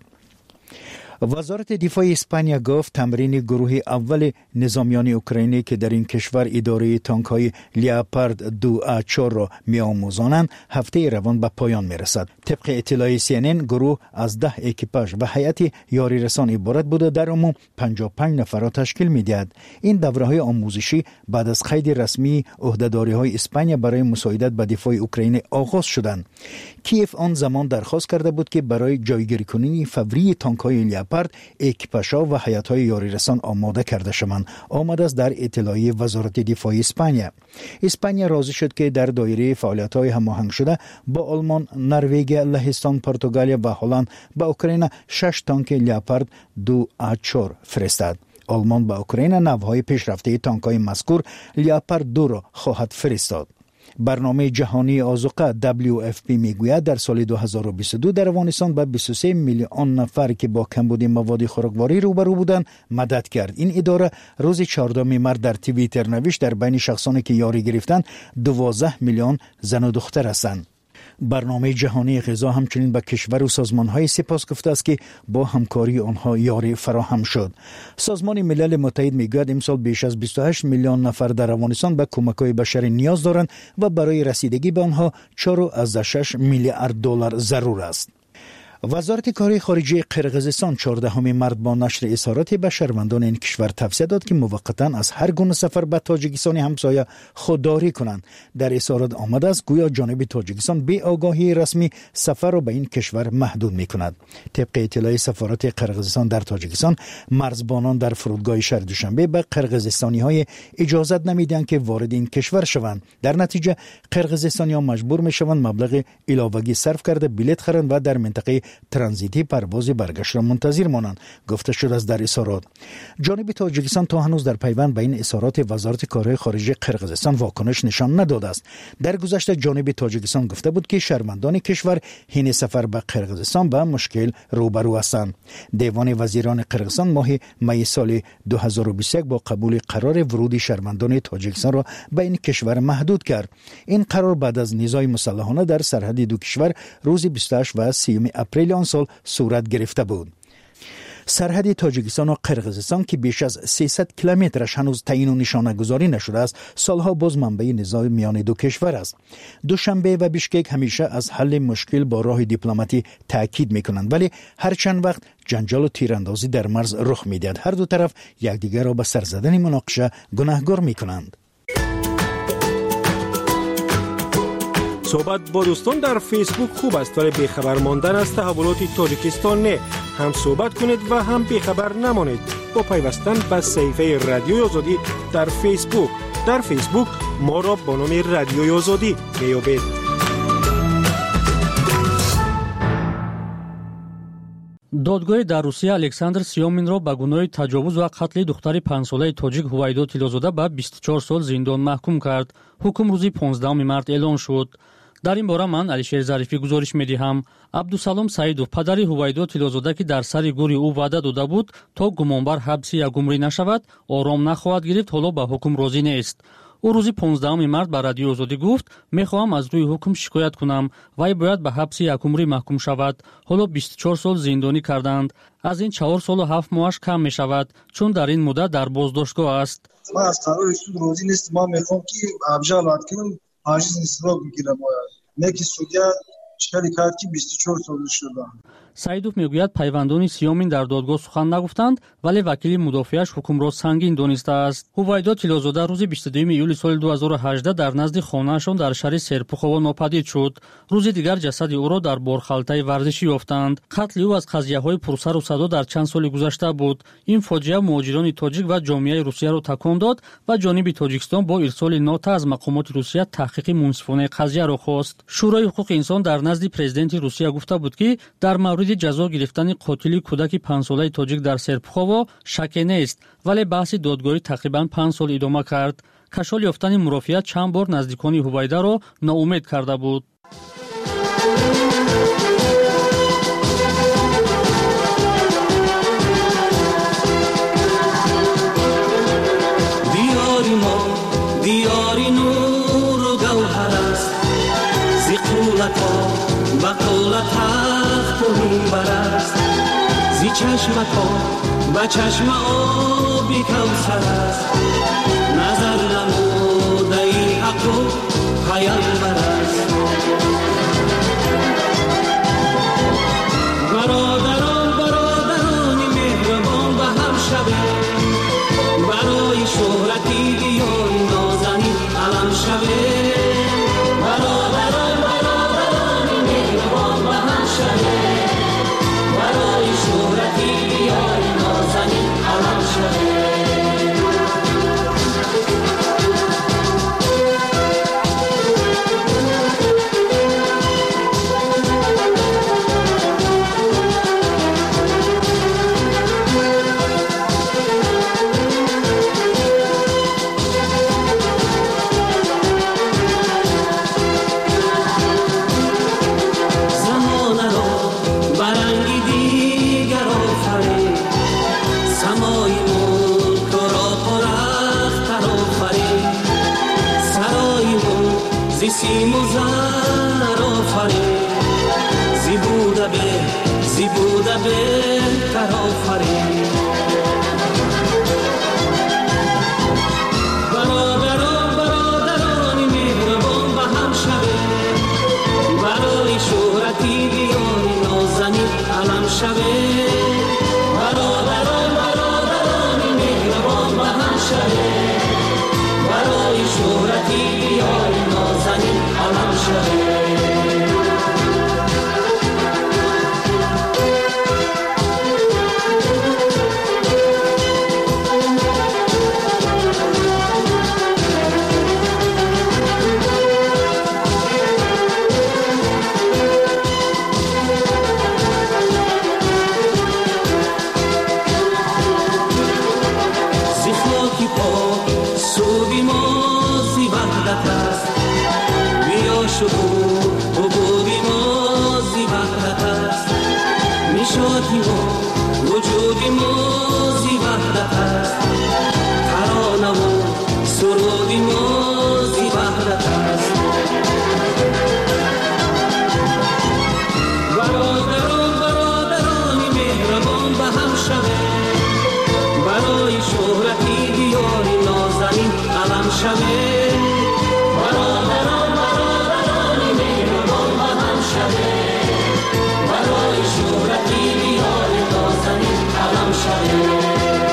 [SPEAKER 2] وزارت دفاع اسپانیا گفت تمرین گروه اول نظامیان اوکراینی که در این کشور اداره تانک‌های لیاپارد 2A4 را می‌آموزانند هفته روان به پایان می‌رسد. طبق اطلاع CNN گروه از 10 اکیپاژ و هیئت یاری رسان عبارت بوده، در عموم 55 نفر را تشکیل می‌دهد. این دوره‌های آموزشی بعد از قید رسمی عهده‌داری‌های اسپانیا برای مساعدت به دفاع اوکراین آغاز شدند. کیف آن زمان درخواست کرده بود که برای جایگیری کننی فوری تانک‌های لیاپارد اکیپاژها و هیئت‌های یاری رسان آماده کرده شوند. آمده است در اطلاعیه وزارت دفاع اسپانیا. اسپانیا راضی شد که در دایره فعالیت‌های هماهنگ شده با آلمان، نروژ، لهستان، پرتغال و هلند به اوکراین 6 تانک لیاپارد 2A4 فرستاد. آلمان به اوکراین نوع‌های پیشرفته تانک‌های مذکور لیاپارد 2 را خواهد فرستاد. برنامه جهانی آذوقه WFP میگوید در سال 2022 در افغانستان به 23 میلیون نفر که با کمبود مواد خوراکواری روبرو بودند مدد کرد. این اداره روز 14 مارس در توییتر نوشت در بین شخصانی که یاری گرفتند 12 میلیون زن و دختر هستند. برنامه جهانی غذا همچنین به کشور و سازمان‌های سپاس گفته است که با همکاری آنها یاری فراهم شد. سازمان ملل متحد میگوید امسال بیش از 28 میلیون نفر در افغانستان به کمک‌های بشری نیاز دارند و برای رسیدگی به آنها 4.6 میلیارد دلار ضرور است. وزارت کار خارجه قرقیزستان 14 مارس با نشر اظهارات به شهروندان این کشور توصیه داد که موقتا از هر گونه سفر به تاجیکستان همسایه خودداری کنند. در اظهارات آمده است گویا جانب تاجیکستان بی آگاهی رسمی سفر را به این کشور محدود می‌کند. طبق اطلاع سفارت قرقیزستان در تاجیکستان، مرزبانان در فرودگاه شهر دوشنبه به قرقیزستانی‌های اجازه نمیدن که وارد این کشور شوند. در نتیجه قرقیزستانی‌ها مجبور می‌شوند مبلغ علاوه‌ای صرف کرده بلیط خرند و در منطقه ترانزیتی پرواز برگشت را منتظر مانند، گفته شده است در اظهارات. جانب تاجیکستان تا هنوز در پیوند به این اظهارات وزارت کار خارجه قرقیزستان واکنش نشان نداده است. در گذشته جانب تاجیکستان گفته بود که شهروندان کشور حین سفر به قرقیزستان به مشکل روبرو هستند. دیوان وزیران قرقیزستان ماه می سال 2021 با قبول قرار ورود شهروندان تاجیکستان را به این کشور محدود کرد. این قرار بعد از نزاع مسلحانه در سرحد دو کشور روز 28 و 30 اپریل آن سال صورت گرفته بود. سرحد تاجیکستان و قرقیزستان که بیش از 300 کیلومترش هنوز تعیین و نشانه گذاری نشده است، سالها باز منبع نزاع میان دو کشور است. دوشنبه و بیشکک همیشه از حل مشکل با راه دیپلماتی تاکید میکنند، ولی هر چند وقت جنجال و تیراندازی در مرز رخ میدهد. هر دو طرف یکدیگر را به سر زدن مناقشه گناهکار میکنند.
[SPEAKER 1] صحبت با دوستان در فیسبوک خوب است، ولی بیخبر ماندن از تحولات تاجیکستان نه. هم صحبت کنید و هم بیخبر نمانید با پیوستن به صفحه رادیوی آزادی در فیسبوک. در فیسبوک ما را با نام رادیوی آزادی میابید.
[SPEAKER 9] دادگاه در روسیه الکساندر سیومین را به گناه تجاوز و قتل دختر 5 ساله تاجیک هویدا تیلوزاده به 24 سال زندان محکوم کرد. حکم روز 15 مارس اعلان شد. در این باره من علیشیر ظریفی گزارش می‌دهم. عبدالسلام سعیدов پدر هویدا تیلوزاده که در سر گوری او وعده داده بود تا گمانبر حبس یک عمری نشود آرام نخواهد گرفت، حالا به حکم راضی نیست. او روز 15 مارس به رادیو آزادی گفت میخواهم از روی حکم شکایت کنم، وی باید به حبس یک عمری محکوم شود. حالا 24 سال زندانی کردند. از این 4 سال و 7 ماهش کم می شود چون در این مدت در بازداشتگاه است.
[SPEAKER 8] من از قرار سود راضی نیستم. من میخوام که ابجال کنم حاجز استراق بگیرم. نکی سودیا چکاری کرد که 24 سال شده.
[SPEAKER 9] سعیدов میگوید پیوندان سیومین در دادگاه سخن نگفتند، ولی وکیل مدافعش حکم را سنگین دانسته است. هویدا تیلوزاده روز 22 ایول سال 2018 در نزد خانه‌شان در شهر سرپوخوا ناپدید شد. روز دیگر جسد او را در بارخالطه ورزشی یافتند. قتل او از قضیه‌های پرسر و صدا در چند سال گذشته بود. این فاجعه مهاجران تاجیک و جامعه روسیه را تکان داد و جانب تاجیکستان با ارسال نوت از مقامات روسیه تحقیق منصفانه قضیه را خواست. شورای حقوق انسان در نزد پرزیدنت روسیه گفته بود که در مورد جزا گرفتن قاتلی کودک 5 ساله تاجیک در سرپوخوا شک نیست، ولی بحث دادگاهی تقریباً 5 سال ادامه کرد. کشال یافتن مرافعت چند بار نزدیکان هویدا را ناامید کرده بود.
[SPEAKER 4] دیاری نور و گوهر است، زیقولتا بقولت تخت و منبر است، زی چشمتا به چشم آبی کوثر است، نظر نموده ای حق و پیامبر است. برادران مهربان به هم شوید، برای شهرتی بیان نازنین علم شوید. شوه برادران برادران مهربان و هم شوه برای شهرتی بیار نازنین علم شوه.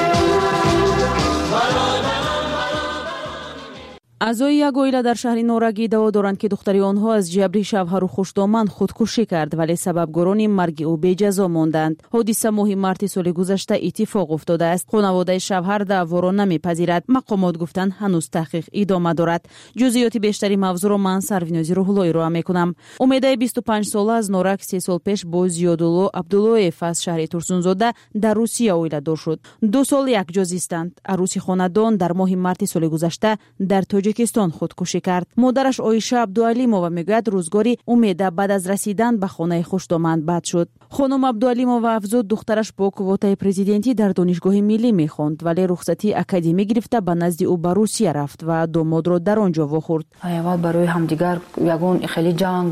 [SPEAKER 6] اعضای یک عائله در شهر نورگی دعوا دارند که دختری آنها از جبری شوهر خوشدامن خودکشی کرد ولی سببگران مرگ او بی جزا ماندند. حادثه ماه مارت سال گذشته اتفاق افتاده است. خانواده شوهر دعوا را نمیپذیرد. مقامات گفتند هنوز تحقیق ادامه دارد. جزئیات بیشتری موضوع را من سروینازی روح‌اللهی را میکنم. امیده 25 ساله از نورک 3 سال پیش با زیادالله عبداللهیف از شهر ترسونزاده در روسیه عائله دار شد. 2 سال یک جا زیستند. عروسی خاندان در ماه مارت سال گذشته در تاجیکستان خودکشی کرد. مادرش عایشه عبدالعلیمووا میگوید روزگاری امیده بعد از رسیدن به خانه خوشدامن بد شد. خانم عبدالعلیمووا افزود دخترش با قوت پرزیدنتی در دانشگاه ملی میخواند ولی رخصتی اکادمی گرفته به نزد او به روسیه رفت و داماد را در آنجا واخورد.
[SPEAKER 12] اول برای همدیگر یگان خیلی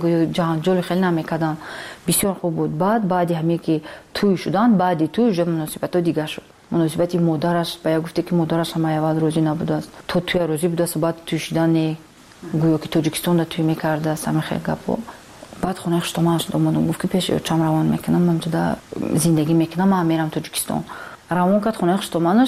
[SPEAKER 12] جنجال خیلی نمیکردن. بسیار خوب بود. بعد همین که توی شدن بعد توی مناسبت دیگه شد. مناسبتی مادرش باید گفته که مادرش هم اول روزی نبوده است. تو توی روزی بوده است بعد توی شدن گویا که تاجیکستان را توی میکرده است همه خیلی گپا. بعد خونه خشتمانش دامادم گفت که پیش چم روان میکنم من جدا زندگی میکنم من میرم تاجیکستان. روان کرد خونه خشتمانش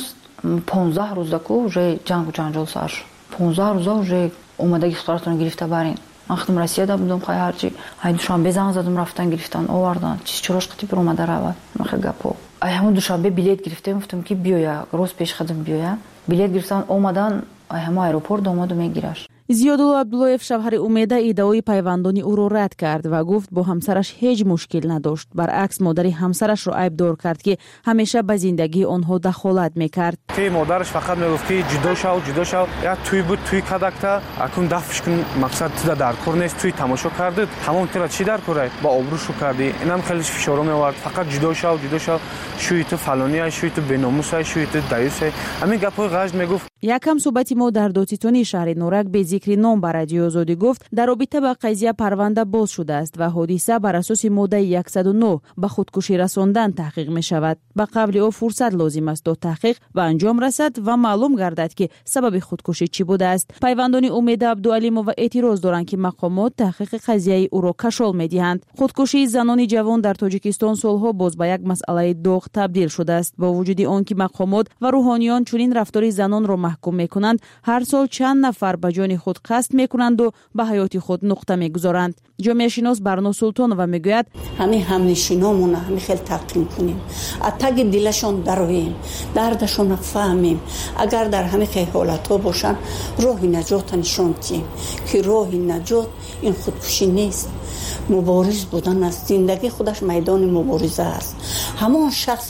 [SPEAKER 12] 15 روز دکو جای جنگ و جنجال سر شد. 15 روزا جای اومدگی خطراتون گرفته برین. من خودم رسیده دا بودم خواهی هرچی های دوشنبه زنگ زدم رفتن گرفتن آوردن چراش قطی پر اومده رود من گپو همون دوشنبه بلیت گرفتم گفتم که بیایا روز پیش خودم بیایا بلیت گرفتن اومدن همه ایروپورت اومد و میگیرش.
[SPEAKER 6] زیادالله عبداللهیف شوهر امیده ادعای پیوندانی او را رد کرد و گفت با همسرش هیچ مشکل نداشت. برعکس مادر همسرش را عیبدار کرد که همیشه به زندگی آنها دخالت میکرد.
[SPEAKER 13] که مادرش فقط میگفت که جدا شو یا توی بود توی کدکتا اكون دفعش کن مقصد تو در کار نیست توی تماشا کرده تمام ترا چی در کاره با آبروشو کردی اینم خیلی فشار میآورد فقط جدا شو شوی تو فلانی شوی تو بناموس شوی تو دیوس همین گپای غژ میگفت.
[SPEAKER 6] یکم صحبتی ما در داتیتونی شهر نورک به ذکر نام بر رادیو آزادی گفت در رابطه با قضیه پرونده باز شده است و حادثه بر اساس ماده 109 به خودکشی رساندن تحقیق می شود. به قبل او فرصت لازم است تا تحقیق و انجام رسد و معلوم گردد که سبب خودکشی چی بوده است. پیوندان امید عبدالعلیمووا اعتراض دارند که مقامات تحقیق قضیه او را کشال می دهند. خودکشی زنان جوان در تاجیکستان سالها باز به یک مسئله داغ تبدیل شده است. با وجود آنکه مقامات و روحانیان چنین رفتار زنان را محکوم میکنند هر سال چند نفر به جان خود قصد میکنند و به حیات خود نقطه میگذارند. جامعه شناس برنا سلطانова میگوید
[SPEAKER 14] همنشینامون همین خیلی تقدیم کنیم اتگ دلشون درویم دردشون فهمیم اگر در همین حالت ها باشن راه نجات نشون دهیم که راه نجات این خودکشی نیست مبارز بودن است. زندگی خودش میدان مبارزه است. همان شخص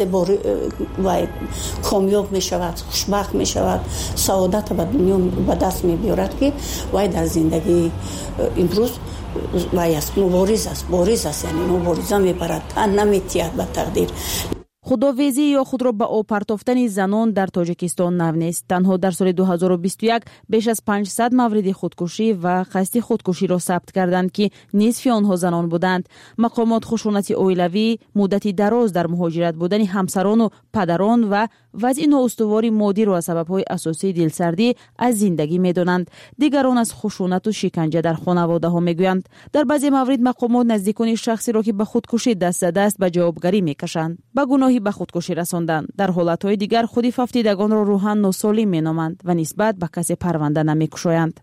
[SPEAKER 14] کامیاب می شود خوشبخت می شود سعادت به دنیا به دست می بیارد که وای در زندگی امروز وای است مبارز است یعنی مبارزه می برد تن نمی تیاد به تقدیر.
[SPEAKER 6] خودآویزی یا خود را به آب پرتافتن زنان در تاجیکستان نو نیست. تنها در سال 2021 بیش از 500 مورد خودکشی و قصد خودکشی را ثبت کردند که نصف آنها زنان بودند. مقامات خشونت عائلوی، مدتی دراز در مهاجرت بودن همسران و پدران و وضع نااستواری مادی را سبب‌های اساسی دلسردی از زندگی می‌دانند. دیگران از خشونت و شکنجه در خانواده‌ها می‌گویند. در بعضی موارد مقامات نزدیکان شخصی را که به خودکشی دست زده است به جوابگری می‌کشند. به گناه به خودکشی رساندن. در حالت‌های دیگر خودی ففتیدگان را روحاً ناسالم می‌نامند و نسبت به کسی پرونده نمی‌گشایند.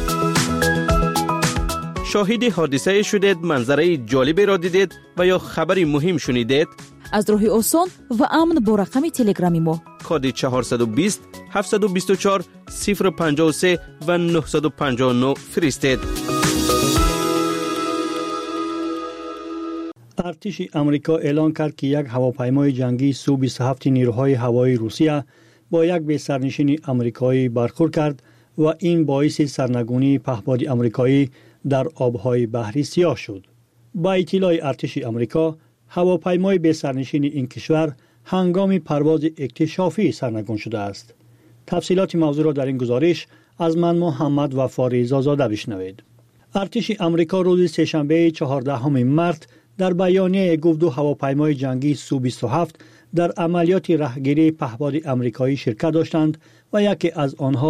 [SPEAKER 10] شاهد حادثه شدید، منظره جالبی را دیدید و یا خبری مهم شنیدید؟
[SPEAKER 6] از راه آسان و امن با رقم تلگرامی ما
[SPEAKER 10] کد 420 724 053 و 959 فرستید.
[SPEAKER 11] ارتش امریکا اعلان کرد که یک هواپیمای جنگی سو 27 نیروهای هوایی روسیه با یک بی‌سرنشین آمریکایی برخورد کرد و این باعث سرنگونی پهپاد آمریکایی در آبهای بحری سیاه شد. با اطلاع ارتش امریکا، هواپیمای بی‌سرنشین این کشور هنگام پرواز اکتشافی سرنگون شده است. تفصیلات موضوع را در این گزارش از من محمد وفاریزا زاده بشنوید. ارتش امریکا روز سه‌شنبه 14 مارس در بیانیه گفت دو هواپیمای جنگی سو 27 در عملیات رهگیری پهپاد آمریکایی شرکت داشتند و یکی از آنها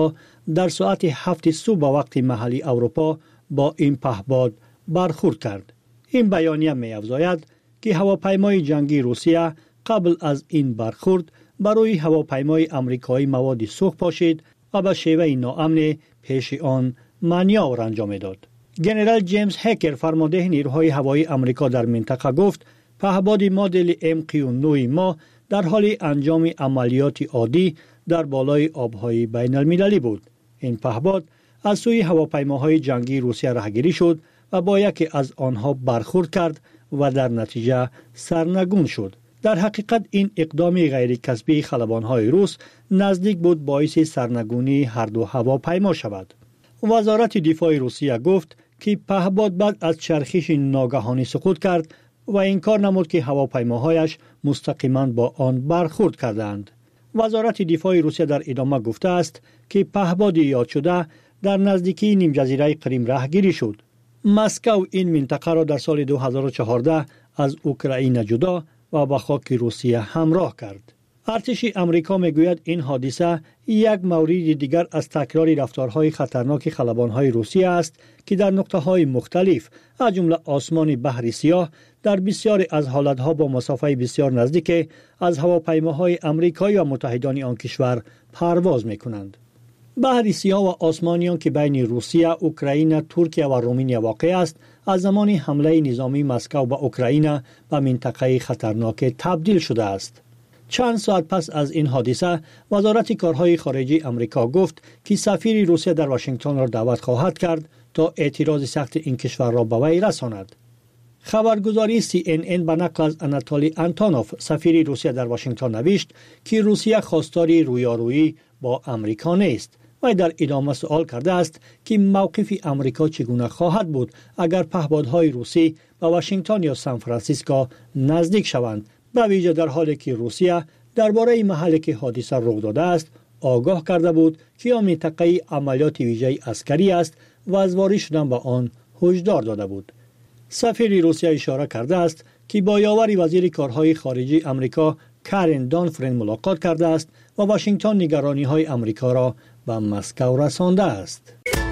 [SPEAKER 11] در ساعت 7 صبح به وقت محلی اروپا با این پهپاد برخورد کرد. این بیانیه می‌افزاید که هواپیمای جنگی روسیه قبل از این برخورد برای هواپیمای آمریکایی مواد سوخت پاشید و به شیوه ناامن پیش آن مانور انجام داد. جنرال جیمز هکر فرمانده نیروهای هوایی آمریکا در منطقه گفت پهپاد مدل MQ-9 ما در حال انجام عملیات عادی در بالای آبهای بین المللی بود. این پهپاد از سوی هواپیماهای جنگی روسیه راهگیری شد و با یکی از آنها برخورد کرد و در نتیجه سرنگون شد. در حقیقت این اقدام غیر کسبی خلبانهای روس نزدیک بود باعث سرنگونی هر دو هواپیما شود. وزارت دفاع روسیه گفت که پهپاد بعد از چرخش ناگهانی سقوط کرد و انکار نمود که هواپیماهایش مستقیما با آن برخورد کردند. وزارت دفاع روسیه در ادامه گفته است که پهپاد یاد شده در نزدیکی نیم جزیره کریم راهگیری شد. مسکو این منطقه را در سال 2014 از اوکراین جدا و به خاک روسیه همراه کرد. ارتش امریکا میگوید این حادثه یک مورد دیگر از تکرار رفتارهای خطرناک خلبانهای روسیه است که در نقطه‌های مختلف از جمله آسمان بحر سیاه در بسیاری از حالتها با مسافه بسیار نزدیک از هواپیماهای امریکایی و متحدان آن کشور پرواز میکنند. بحر سیاه و آسمانیان که بین روسیه، اوکراین، ترکیه و رومانیا واقع است، از زمان حمله نظامی مسکو به اوکراین به منطقه خطرناک تبدیل شده است. چند ساعت پس از این حادثه، وزارت کارهای خارجه امریکا گفت که سفیر روسیه در واشنگتن را دعوت خواهد کرد تا اعتراض سخت این کشور را به وی رساند. خبرگزاری CNN به نقل از آناتولی آنتونوف سفیر روسیه در واشنگتن نوشت که روسیه خواستار رویارویی با امریکا نیست و در ادامه سوال کرده است که موقف امریکا چگونه خواهد بود اگر پهپادهای روسی به واشنگتن یا سان فرانسیسکو نزدیک شوند، به ویژه در حالی که روسیه درباره محلی که حادثه رخ داده است آگاه کرده بود که آن منطقه عملیات ویژه عسکری است و از وارد شدن به آن هشدار داده بود. سفیر روسیه اشاره کرده است که با یاور وزیر کارهای خارجه امریکا کارین دانفرین ملاقات کرده است و واشنگتن نگرانی‌های امریکا را به مسکو رسانده است.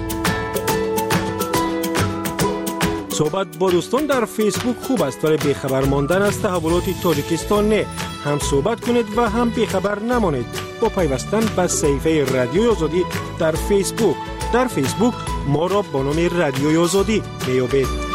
[SPEAKER 1] صحبت با دوستان در فیسبوک خوب است ولی بیخبر ماندن از تحولات تاجیکستان نه. هم صحبت کنید و هم بیخبر نمانید. با پیوستن به صفحه رادیوی آزادی در فیسبوک. در فیسبوک ما را با نام رادیوی آزادی میابید.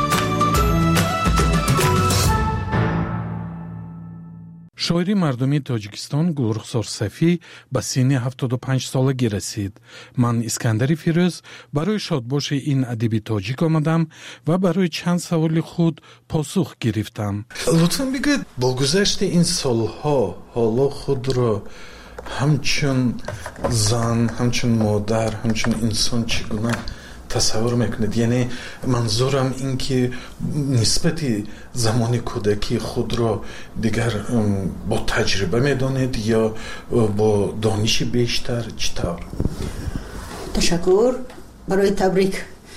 [SPEAKER 15] شاعری مردمی تاجیکستان گلرخسار صفی به سن 75 سالگی رسید. من اسکندر فیروز برای شادباش این ادیب تاجیک آمدم و برای چند سوال خود پاسخ گرفتم.
[SPEAKER 16] لطفاً بگوید با گذشت این سالها حالا خود را همچون زن، همچون مادر، همچون انسان چگونه تصور میکنید؟ یعنی منظورم این که نسبت زمان کودکی خود را دیگر با تجربه میدانید یا با دانش بیشتر؟ چطور؟
[SPEAKER 14] تشکر برای تبریک.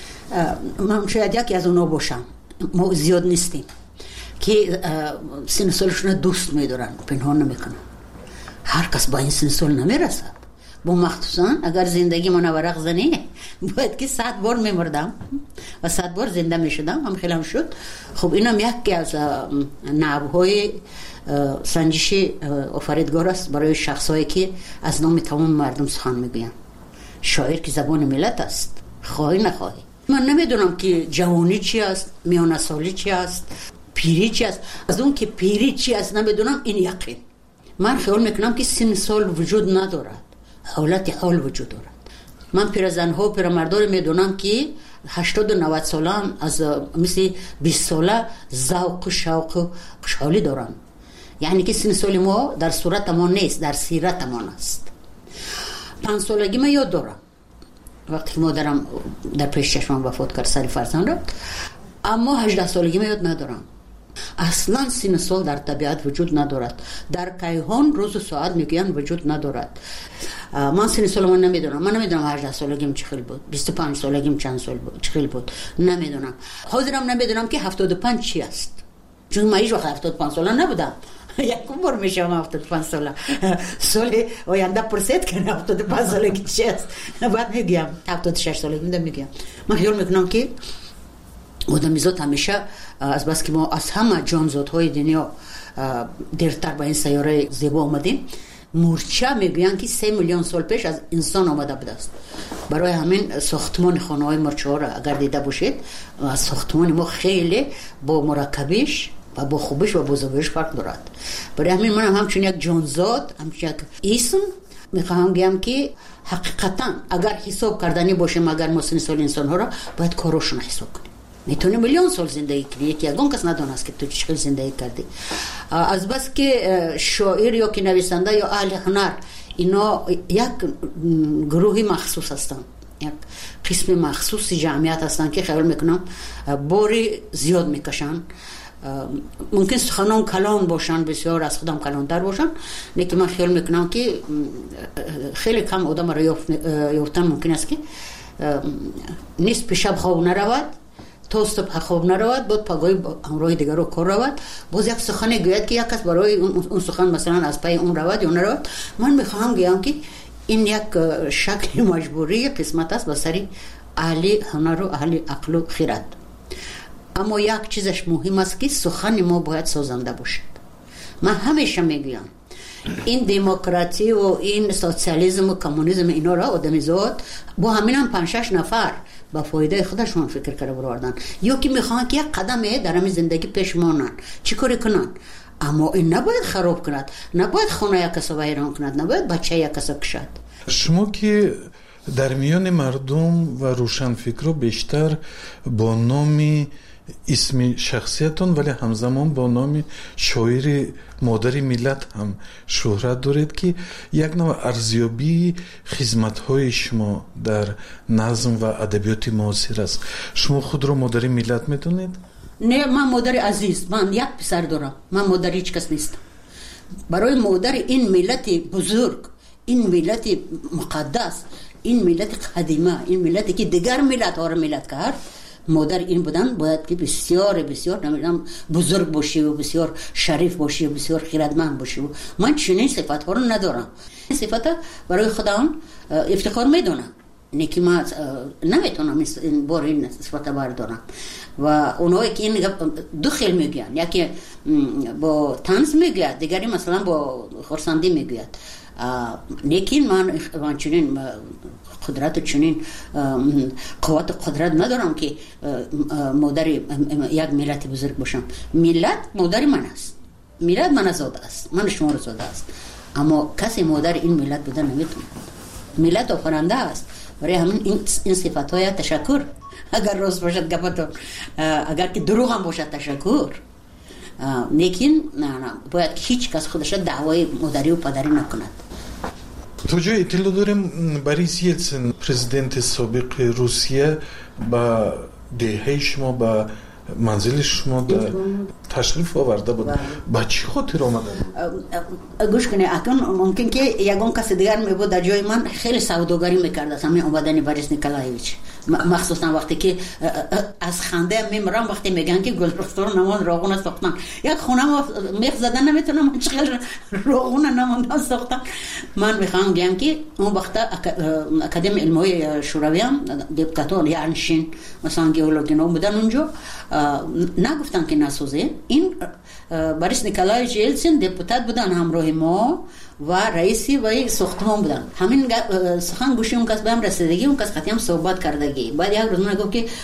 [SPEAKER 14] من شاید یکی از اونا باشم، ما زیاد نیستیم که سن سالشون دوست میدارن، پنهان نمیکنن. هر کس با این سن سال نمیرسد. با مخصوصا اگر زندگی من ورق زنی باید که 100 بار میمردم و 100 بار زنده میشدم، هم خیلی هم شد. خب اینم یکی از نحوهای سنجش آفریدگار است برای شخصایی که از نام تمام مردم سخن میگوین. شاعر که زبان ملت است، خواهی نخواهی. من نمیدونم که جوانی چی است، میانه سالی چی است، پیری چی است. از اون که پیری چی است نمیدونم، این یقین. من خیال میکنم که سن سال وجود ندارد، حالت حال وجود دارد. من پیرزنها و پیرمردان میدونم که 80 و 90 سالان از مثل 20 ساله ذوق و شوق و خوشحالی دارن. یعنی که سن سال ما در صورت ما نیست، در سیرت ما است. 5 سالگی من یاد دارم وقتی مادرم در پیش چشمم وفات کرد، سر فرزند رفت. اما 18 سالگی من یاد ندارم. اصلا سن سال در طبیعت وجود ندارد. در کیهان روز و ساعت میگن وجود ندارد. من سن سال من نمیدونم. من نمیدونم 18 سالگیم چه خیلی بود، 25 سالگیم چند سال بود، چه خیلی بود، نمیدونم. حاضرم نمیدونم که 75 چی است، چون من هیچ وقت 75 ساله نبودم.
[SPEAKER 17] یکم بار میشم 75 ساله سال آینده پرسید که 75 ساله که چی است بعد میگم 76 ساله میگم من خیال میکنم که آدمیزاد همیشه از بس که ما از همه جانزادهای دنیا دیرتر به این سیاره زیبا آمدیم مورچه میگویند که 3 میلیون سال پیش از انسان آمده بوده است برای همین ساختمان خانه های مرچه ها را اگر دیده باشید ساختمان ما خیلی با مرکبیش و با خوبش و بزرگیش فرق دارد برای همین من همچون یک جانزاد همچون یک اسم میخواهم بگم که حقیقتا اگر حساب کردنی باشیم اگر ما سن سال انسان ها را باید کاراشون حساب کنیم میتونه میلیون سال زندگی کنی یکی یگان کس ندانست که تو چقدر زندگی کردی از بس که شاعر یا که نویسنده یا اهل هنر اینا یک گروهی مخصوص هستن یک قسم مخصوص جمعیت هستن که خیال میکنم باری زیاد میکشن ممکن سخنان کلان باشن بسیار از خودم کلانتر باشن لیکن من خیال میکنم که خیلی کم آدم را یافتن ممکن است که نصف شب خواب نرود تا صبح خواب نرود بعد پگاهی همراه دیگر رو کار رود باز یک سخن گوید که یک کس برای اون سخن مثلا از پای اون رود یا نرود من میخواهم بگم که این یک شکل مجبوری قسمت است به سری اهل هنر و اهل عقل و خرد اما یک چیزش مهم است که سخن ما باید سازنده باشد من همیشه میگویم این دموکراسی و این سوسیالیسم و کمونیسم اینا را آدمیزاد با همین هم 5-6 نفر با فایده خودشون فکر کرده بردن یا که میخوان که یک قدمه در همین زندگی پیش مانن چی کاری کنن اما این نباید خراب کند نباید خونه یک کسا ویران کند نباید بچه یک کسا کشد
[SPEAKER 16] شما که در میان مردم و روشنفکرها بیشتر با نام اسم شخصیتون ولی همزمان با نام شاعر مادر ملت هم شهرت دارید که یک نوع ارزیابی خدمت‌های شما در نظم و ادبیات معاصر است شما خود را مادر ملت میدونید؟
[SPEAKER 17] نه من مادر عزیز من یک پسر دارم من مادر هیچ کس نیستم برای مادر این ملت بزرگ این ملت مقدس این ملت قدیمه این ملتی که دیگر ملت ها را ملت کرد مادر این بودن باید که بسیار بسیار نمیدونم بزرگ باشی و بسیار شریف باشی و بسیار خیرتمند باشی و من چنین صفت ها رو ندارم این صفت برای خودم افتخار میدونم نه که من نمیتونم این بار این صفت بردارم و اونایی که این دو خیل میگن یکی با طنز میگه دیگری مثلا با خرسندی میگه لیکن من چنین قدرت چنین قوت قدرت ندارم که مادر یک ملت بزرگ باشم ملت مادر من است ملت من زاده است من شما رو زاده است اما کسی مادر این ملت بودن نمیتونه ملت آفرینده است برای همین این صفت های تشکر اگر راست باشد گفتم اگر که دروغ هم باشد تشکر لیکن نه باید هیچ کس خودش دعوای مادری و پدری نکند
[SPEAKER 16] تو جای اطلاع داریم بوریس یلتسن پرزیدنت سابق روسیه با دهه شما با منزل شما در تشریف آورده بود با چی خاطر آمده بود؟
[SPEAKER 17] گوش کنی اکنون ممکن که یگان کسی دیگر می بود در جای من خیلی سوداگری میکرد از همین آمدن بوریس نیکولایویچ مخصوصا وقتی که از خنده میمرم وقتی میگن که گلرختار نمان راغون ساختن یک خونه ما میخ زدن نمیتونم چقدر راغون نمان ساختن من میخوام بگم که اون وقت اکادمی علمای شوروی هم دپوتاتور یعنی شین مثلا گئولوژینا بودن اونجا نگفتن که نسوزه این بوریس نیکولایویچ یلتسن دپوتات بودن همراه ما و رئیسی و ساختمان بودن همین سخن گوشی اون کس به هم رسیدگی اون کس خطی هم صحبت کردگی بعد یک روز من گفت که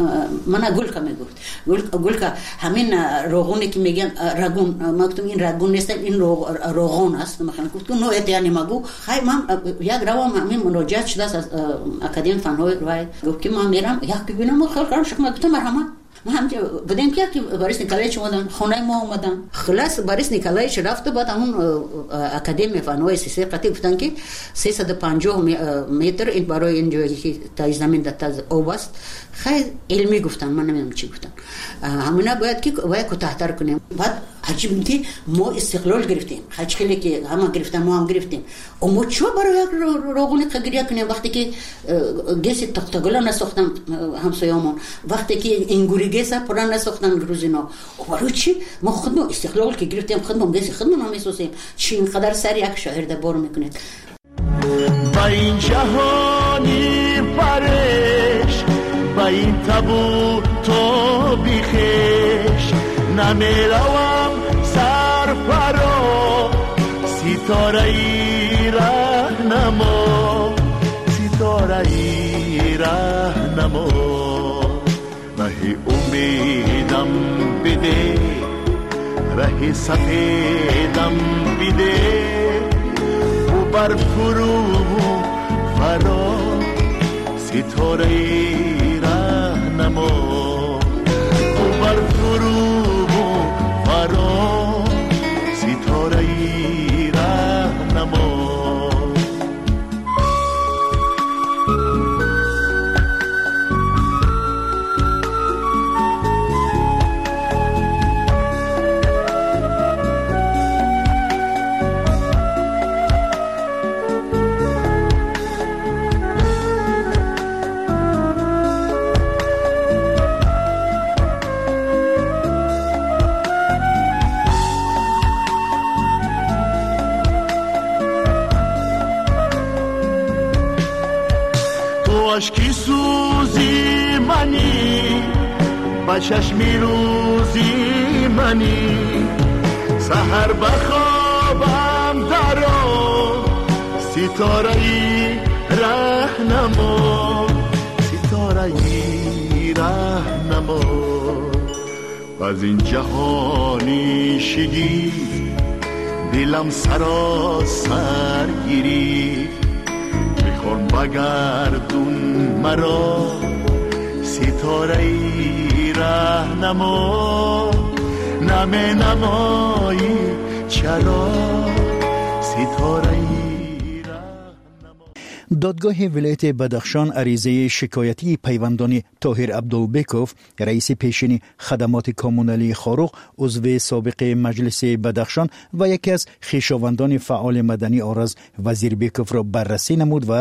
[SPEAKER 17] من گل که میگفت گل که همین روغونی که میگن رگون مکتوم این رگون نیست این روغون است مثلا گفت نو یعنی مگو خیلی من یک روام همین مراجعه شده از اکادمی فنهای و گفت که من میرم یک ببینم خیلی کارم شما گفتم مرحمت ما هم بودیم که بوریس نیکولایویچ اومدن خونه ما اومدن خلاص بوریس نیکولایویچ رفت بعد همون اکادمی فنهای سیسی قطعی گفتن که 350 متر این برای این جایی که تا زمین دتا آب است خیلی علمی گفتن من نمیدونم چی گفتن همونا باید که باید کوتاه‌تر کنیم بعد عجیب که ما استقلال گرفتیم، خیلی که همه گرفتن ما هم گرفتیم. اما چرا برای یک روغن قگریه کنیم وقتی که گیس تختگلا نساختن همسایه‌مون، وقتی که اینگوری گیس پران نساختن روزینا، برای چی ما خودمون استقلال که گرفتیم خودمون گیس خودمون هم میسازیم؟ چی اینقدر سر یک شهر دبار میکنید؟
[SPEAKER 3] با این جهانی پرش، با این تابو تو بیخش، نمیروم سر پرو، ستاره ای راهنما، ستاره ای راهنما، راه امیدم بده، راه سفیدم بده، و بر فرو فرا ستاره ای راهنما، و بر فرو فرا ستاره ای راهنما. عشقی سوزی منی، با چشمی روزی منی، سحر بخوابم درو، ستاره ای راهنما، ستاره ای راهنما، از این جهانی شگی دلم سراسر گیری، بگردون مرا ستاره ای راهنما، نمی نمایی چرا ستاره ای.
[SPEAKER 2] دادگاه ولایت بدخشان عریضه شکایتی پیوندان طاهر عبدالبکوف رئیس پیشین خدمات کامونالی خاروق عضو سابق مجلس بدخشان و یکی از خویشاوندان فعال مدنی آرز وزیربکوف را بررسی نمود و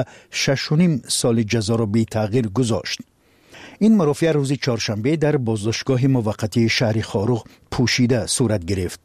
[SPEAKER 2] 6.5 سال جزا را بی تغییر گذاشت. این مرافعه روز چهارشنبه در بازداشتگاه موقتی شهر خاروق پوشیده صورت گرفت.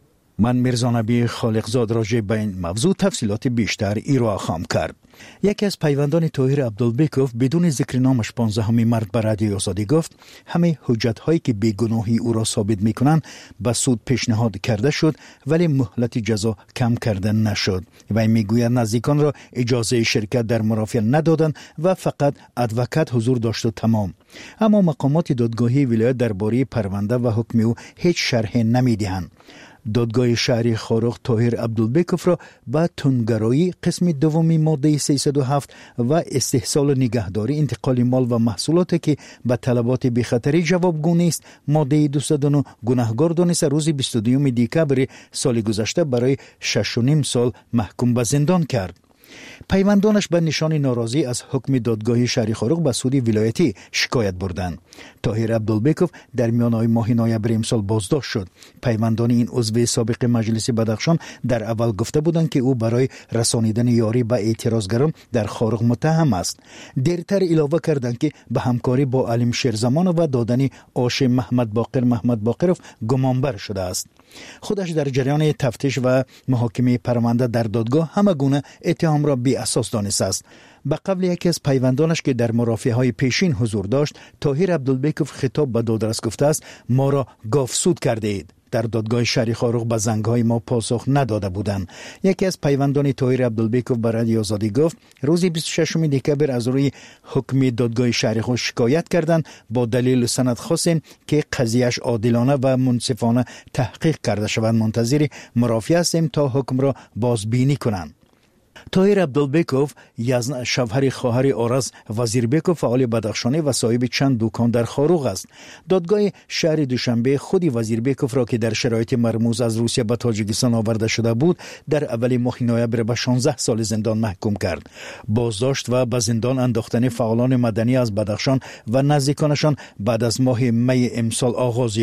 [SPEAKER 2] من میرزا نبی خالقزاد راجع به این موضوع تفصیلات بیشتر ایرا خواهم کرد. یکی از پیوندان طاهر عبدالبکوف بدون ذکر نامش 15 مرد به رادیوی آزادی گفت همه حجت هایی که بیگناهی او را ثابت میکنند به سود پیشنهاد کرده شد ولی مهلت جزا کم کرده نشد و میگوید نزدیکان را اجازه شرکت در مرافعه ندادند و فقط ادوکات حضور داشت و تمام. اما مقامات دادگاهی ولایت درباره پرونده و حکم او هیچ شرح نمیدهند. دادگاه شهری خاروق طاهر عبدالبکوف را با تندگرایی قسم دومی ماده 307 و استحصال نگهداری انتقال مال و محصولاتی که به طلبات بی‌خطری جوابگو نیست ماده 209 گناهکار دانسته روز 22 دکبر سال گذشته برای 6.5 سال محکوم به زندان کرد. پیوندانش به نشان ناراضی از حکم دادگاه شهری خاروق به سود ولایتی شکایت بردند. طاهر عبدالبکوف در میانه ماه نوامبر امسال بازداشت شد. پیوندان این عضو سابق مجلس بدخشان در اول گفته بودند که او برای رسانیدن یاری به اعتراضگران در خاروق متهم است. دیرتر علاوه کردند که به همکاری با علیم شیرزمان و دادن آش محمد باقرов گمانبر شده است. خودش در جریان تفتیش و محاکمه پرونده در دادگاه همه گونه اتهام را بی اساس دانسته است. به قبل یکی از پیوندانش که در مرافعه های پیشین حضور داشت طاهر عبدالبکوف خطاب به دادرس گفته است ما را گاوسود کرده اید. در دادگاه شهری خاروق به زنگ‌های ما پاسخ نداده بودند. یکی از پیوندان طاهر عبدالبکوف به رادیوی آزادی گفت روز 26 دکبر از روی حکم دادگاه شهری خود شکایت کردند با دلیل سند خواستیم که قضیهش عادلانه و منصفانه تحقیق کرده شود. منتظر مرافعه هستیم تا حکم را بازبینی کنند. طاهر عبدالبکوف یزن شوهر خواهر آرز وزیربکوف فعال بدخشانی و صاحب چند دکان در خاروق است. دادگاه شهر دوشنبه خودی وزیربکوف را که در شرایط مرموز از روسیه به تاجیکستان آورده شده بود در اول ماه نوامبر به 16 سال زندان محکوم کرد. بازداشت و به زندان انداختن فعالان مدنی از بدخشان و نزدیکانشان بعد از ماه می امسال آغاز یافت.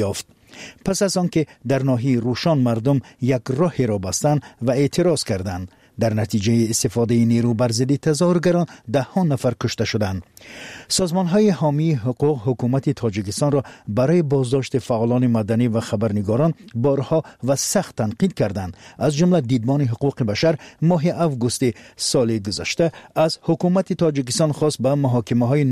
[SPEAKER 2] پس از آنکه در ناحیه روشان مردم یک راهی را بستند و اعتراض کردند. در نتیجه استفاده نیرو بر ضد تظاهرگران 10 نفر کشته شدند. سازمان‌های حامی حقوق حکومت تاجیکستان را برای بازداشت فعالان مدنی و خبرنگاران بارها و سخت تنقید کردند. از جمله دیدبان حقوق بشر ماه آگوست سال گذشته از حکومت تاجیکستان خواست به محاکمه‌های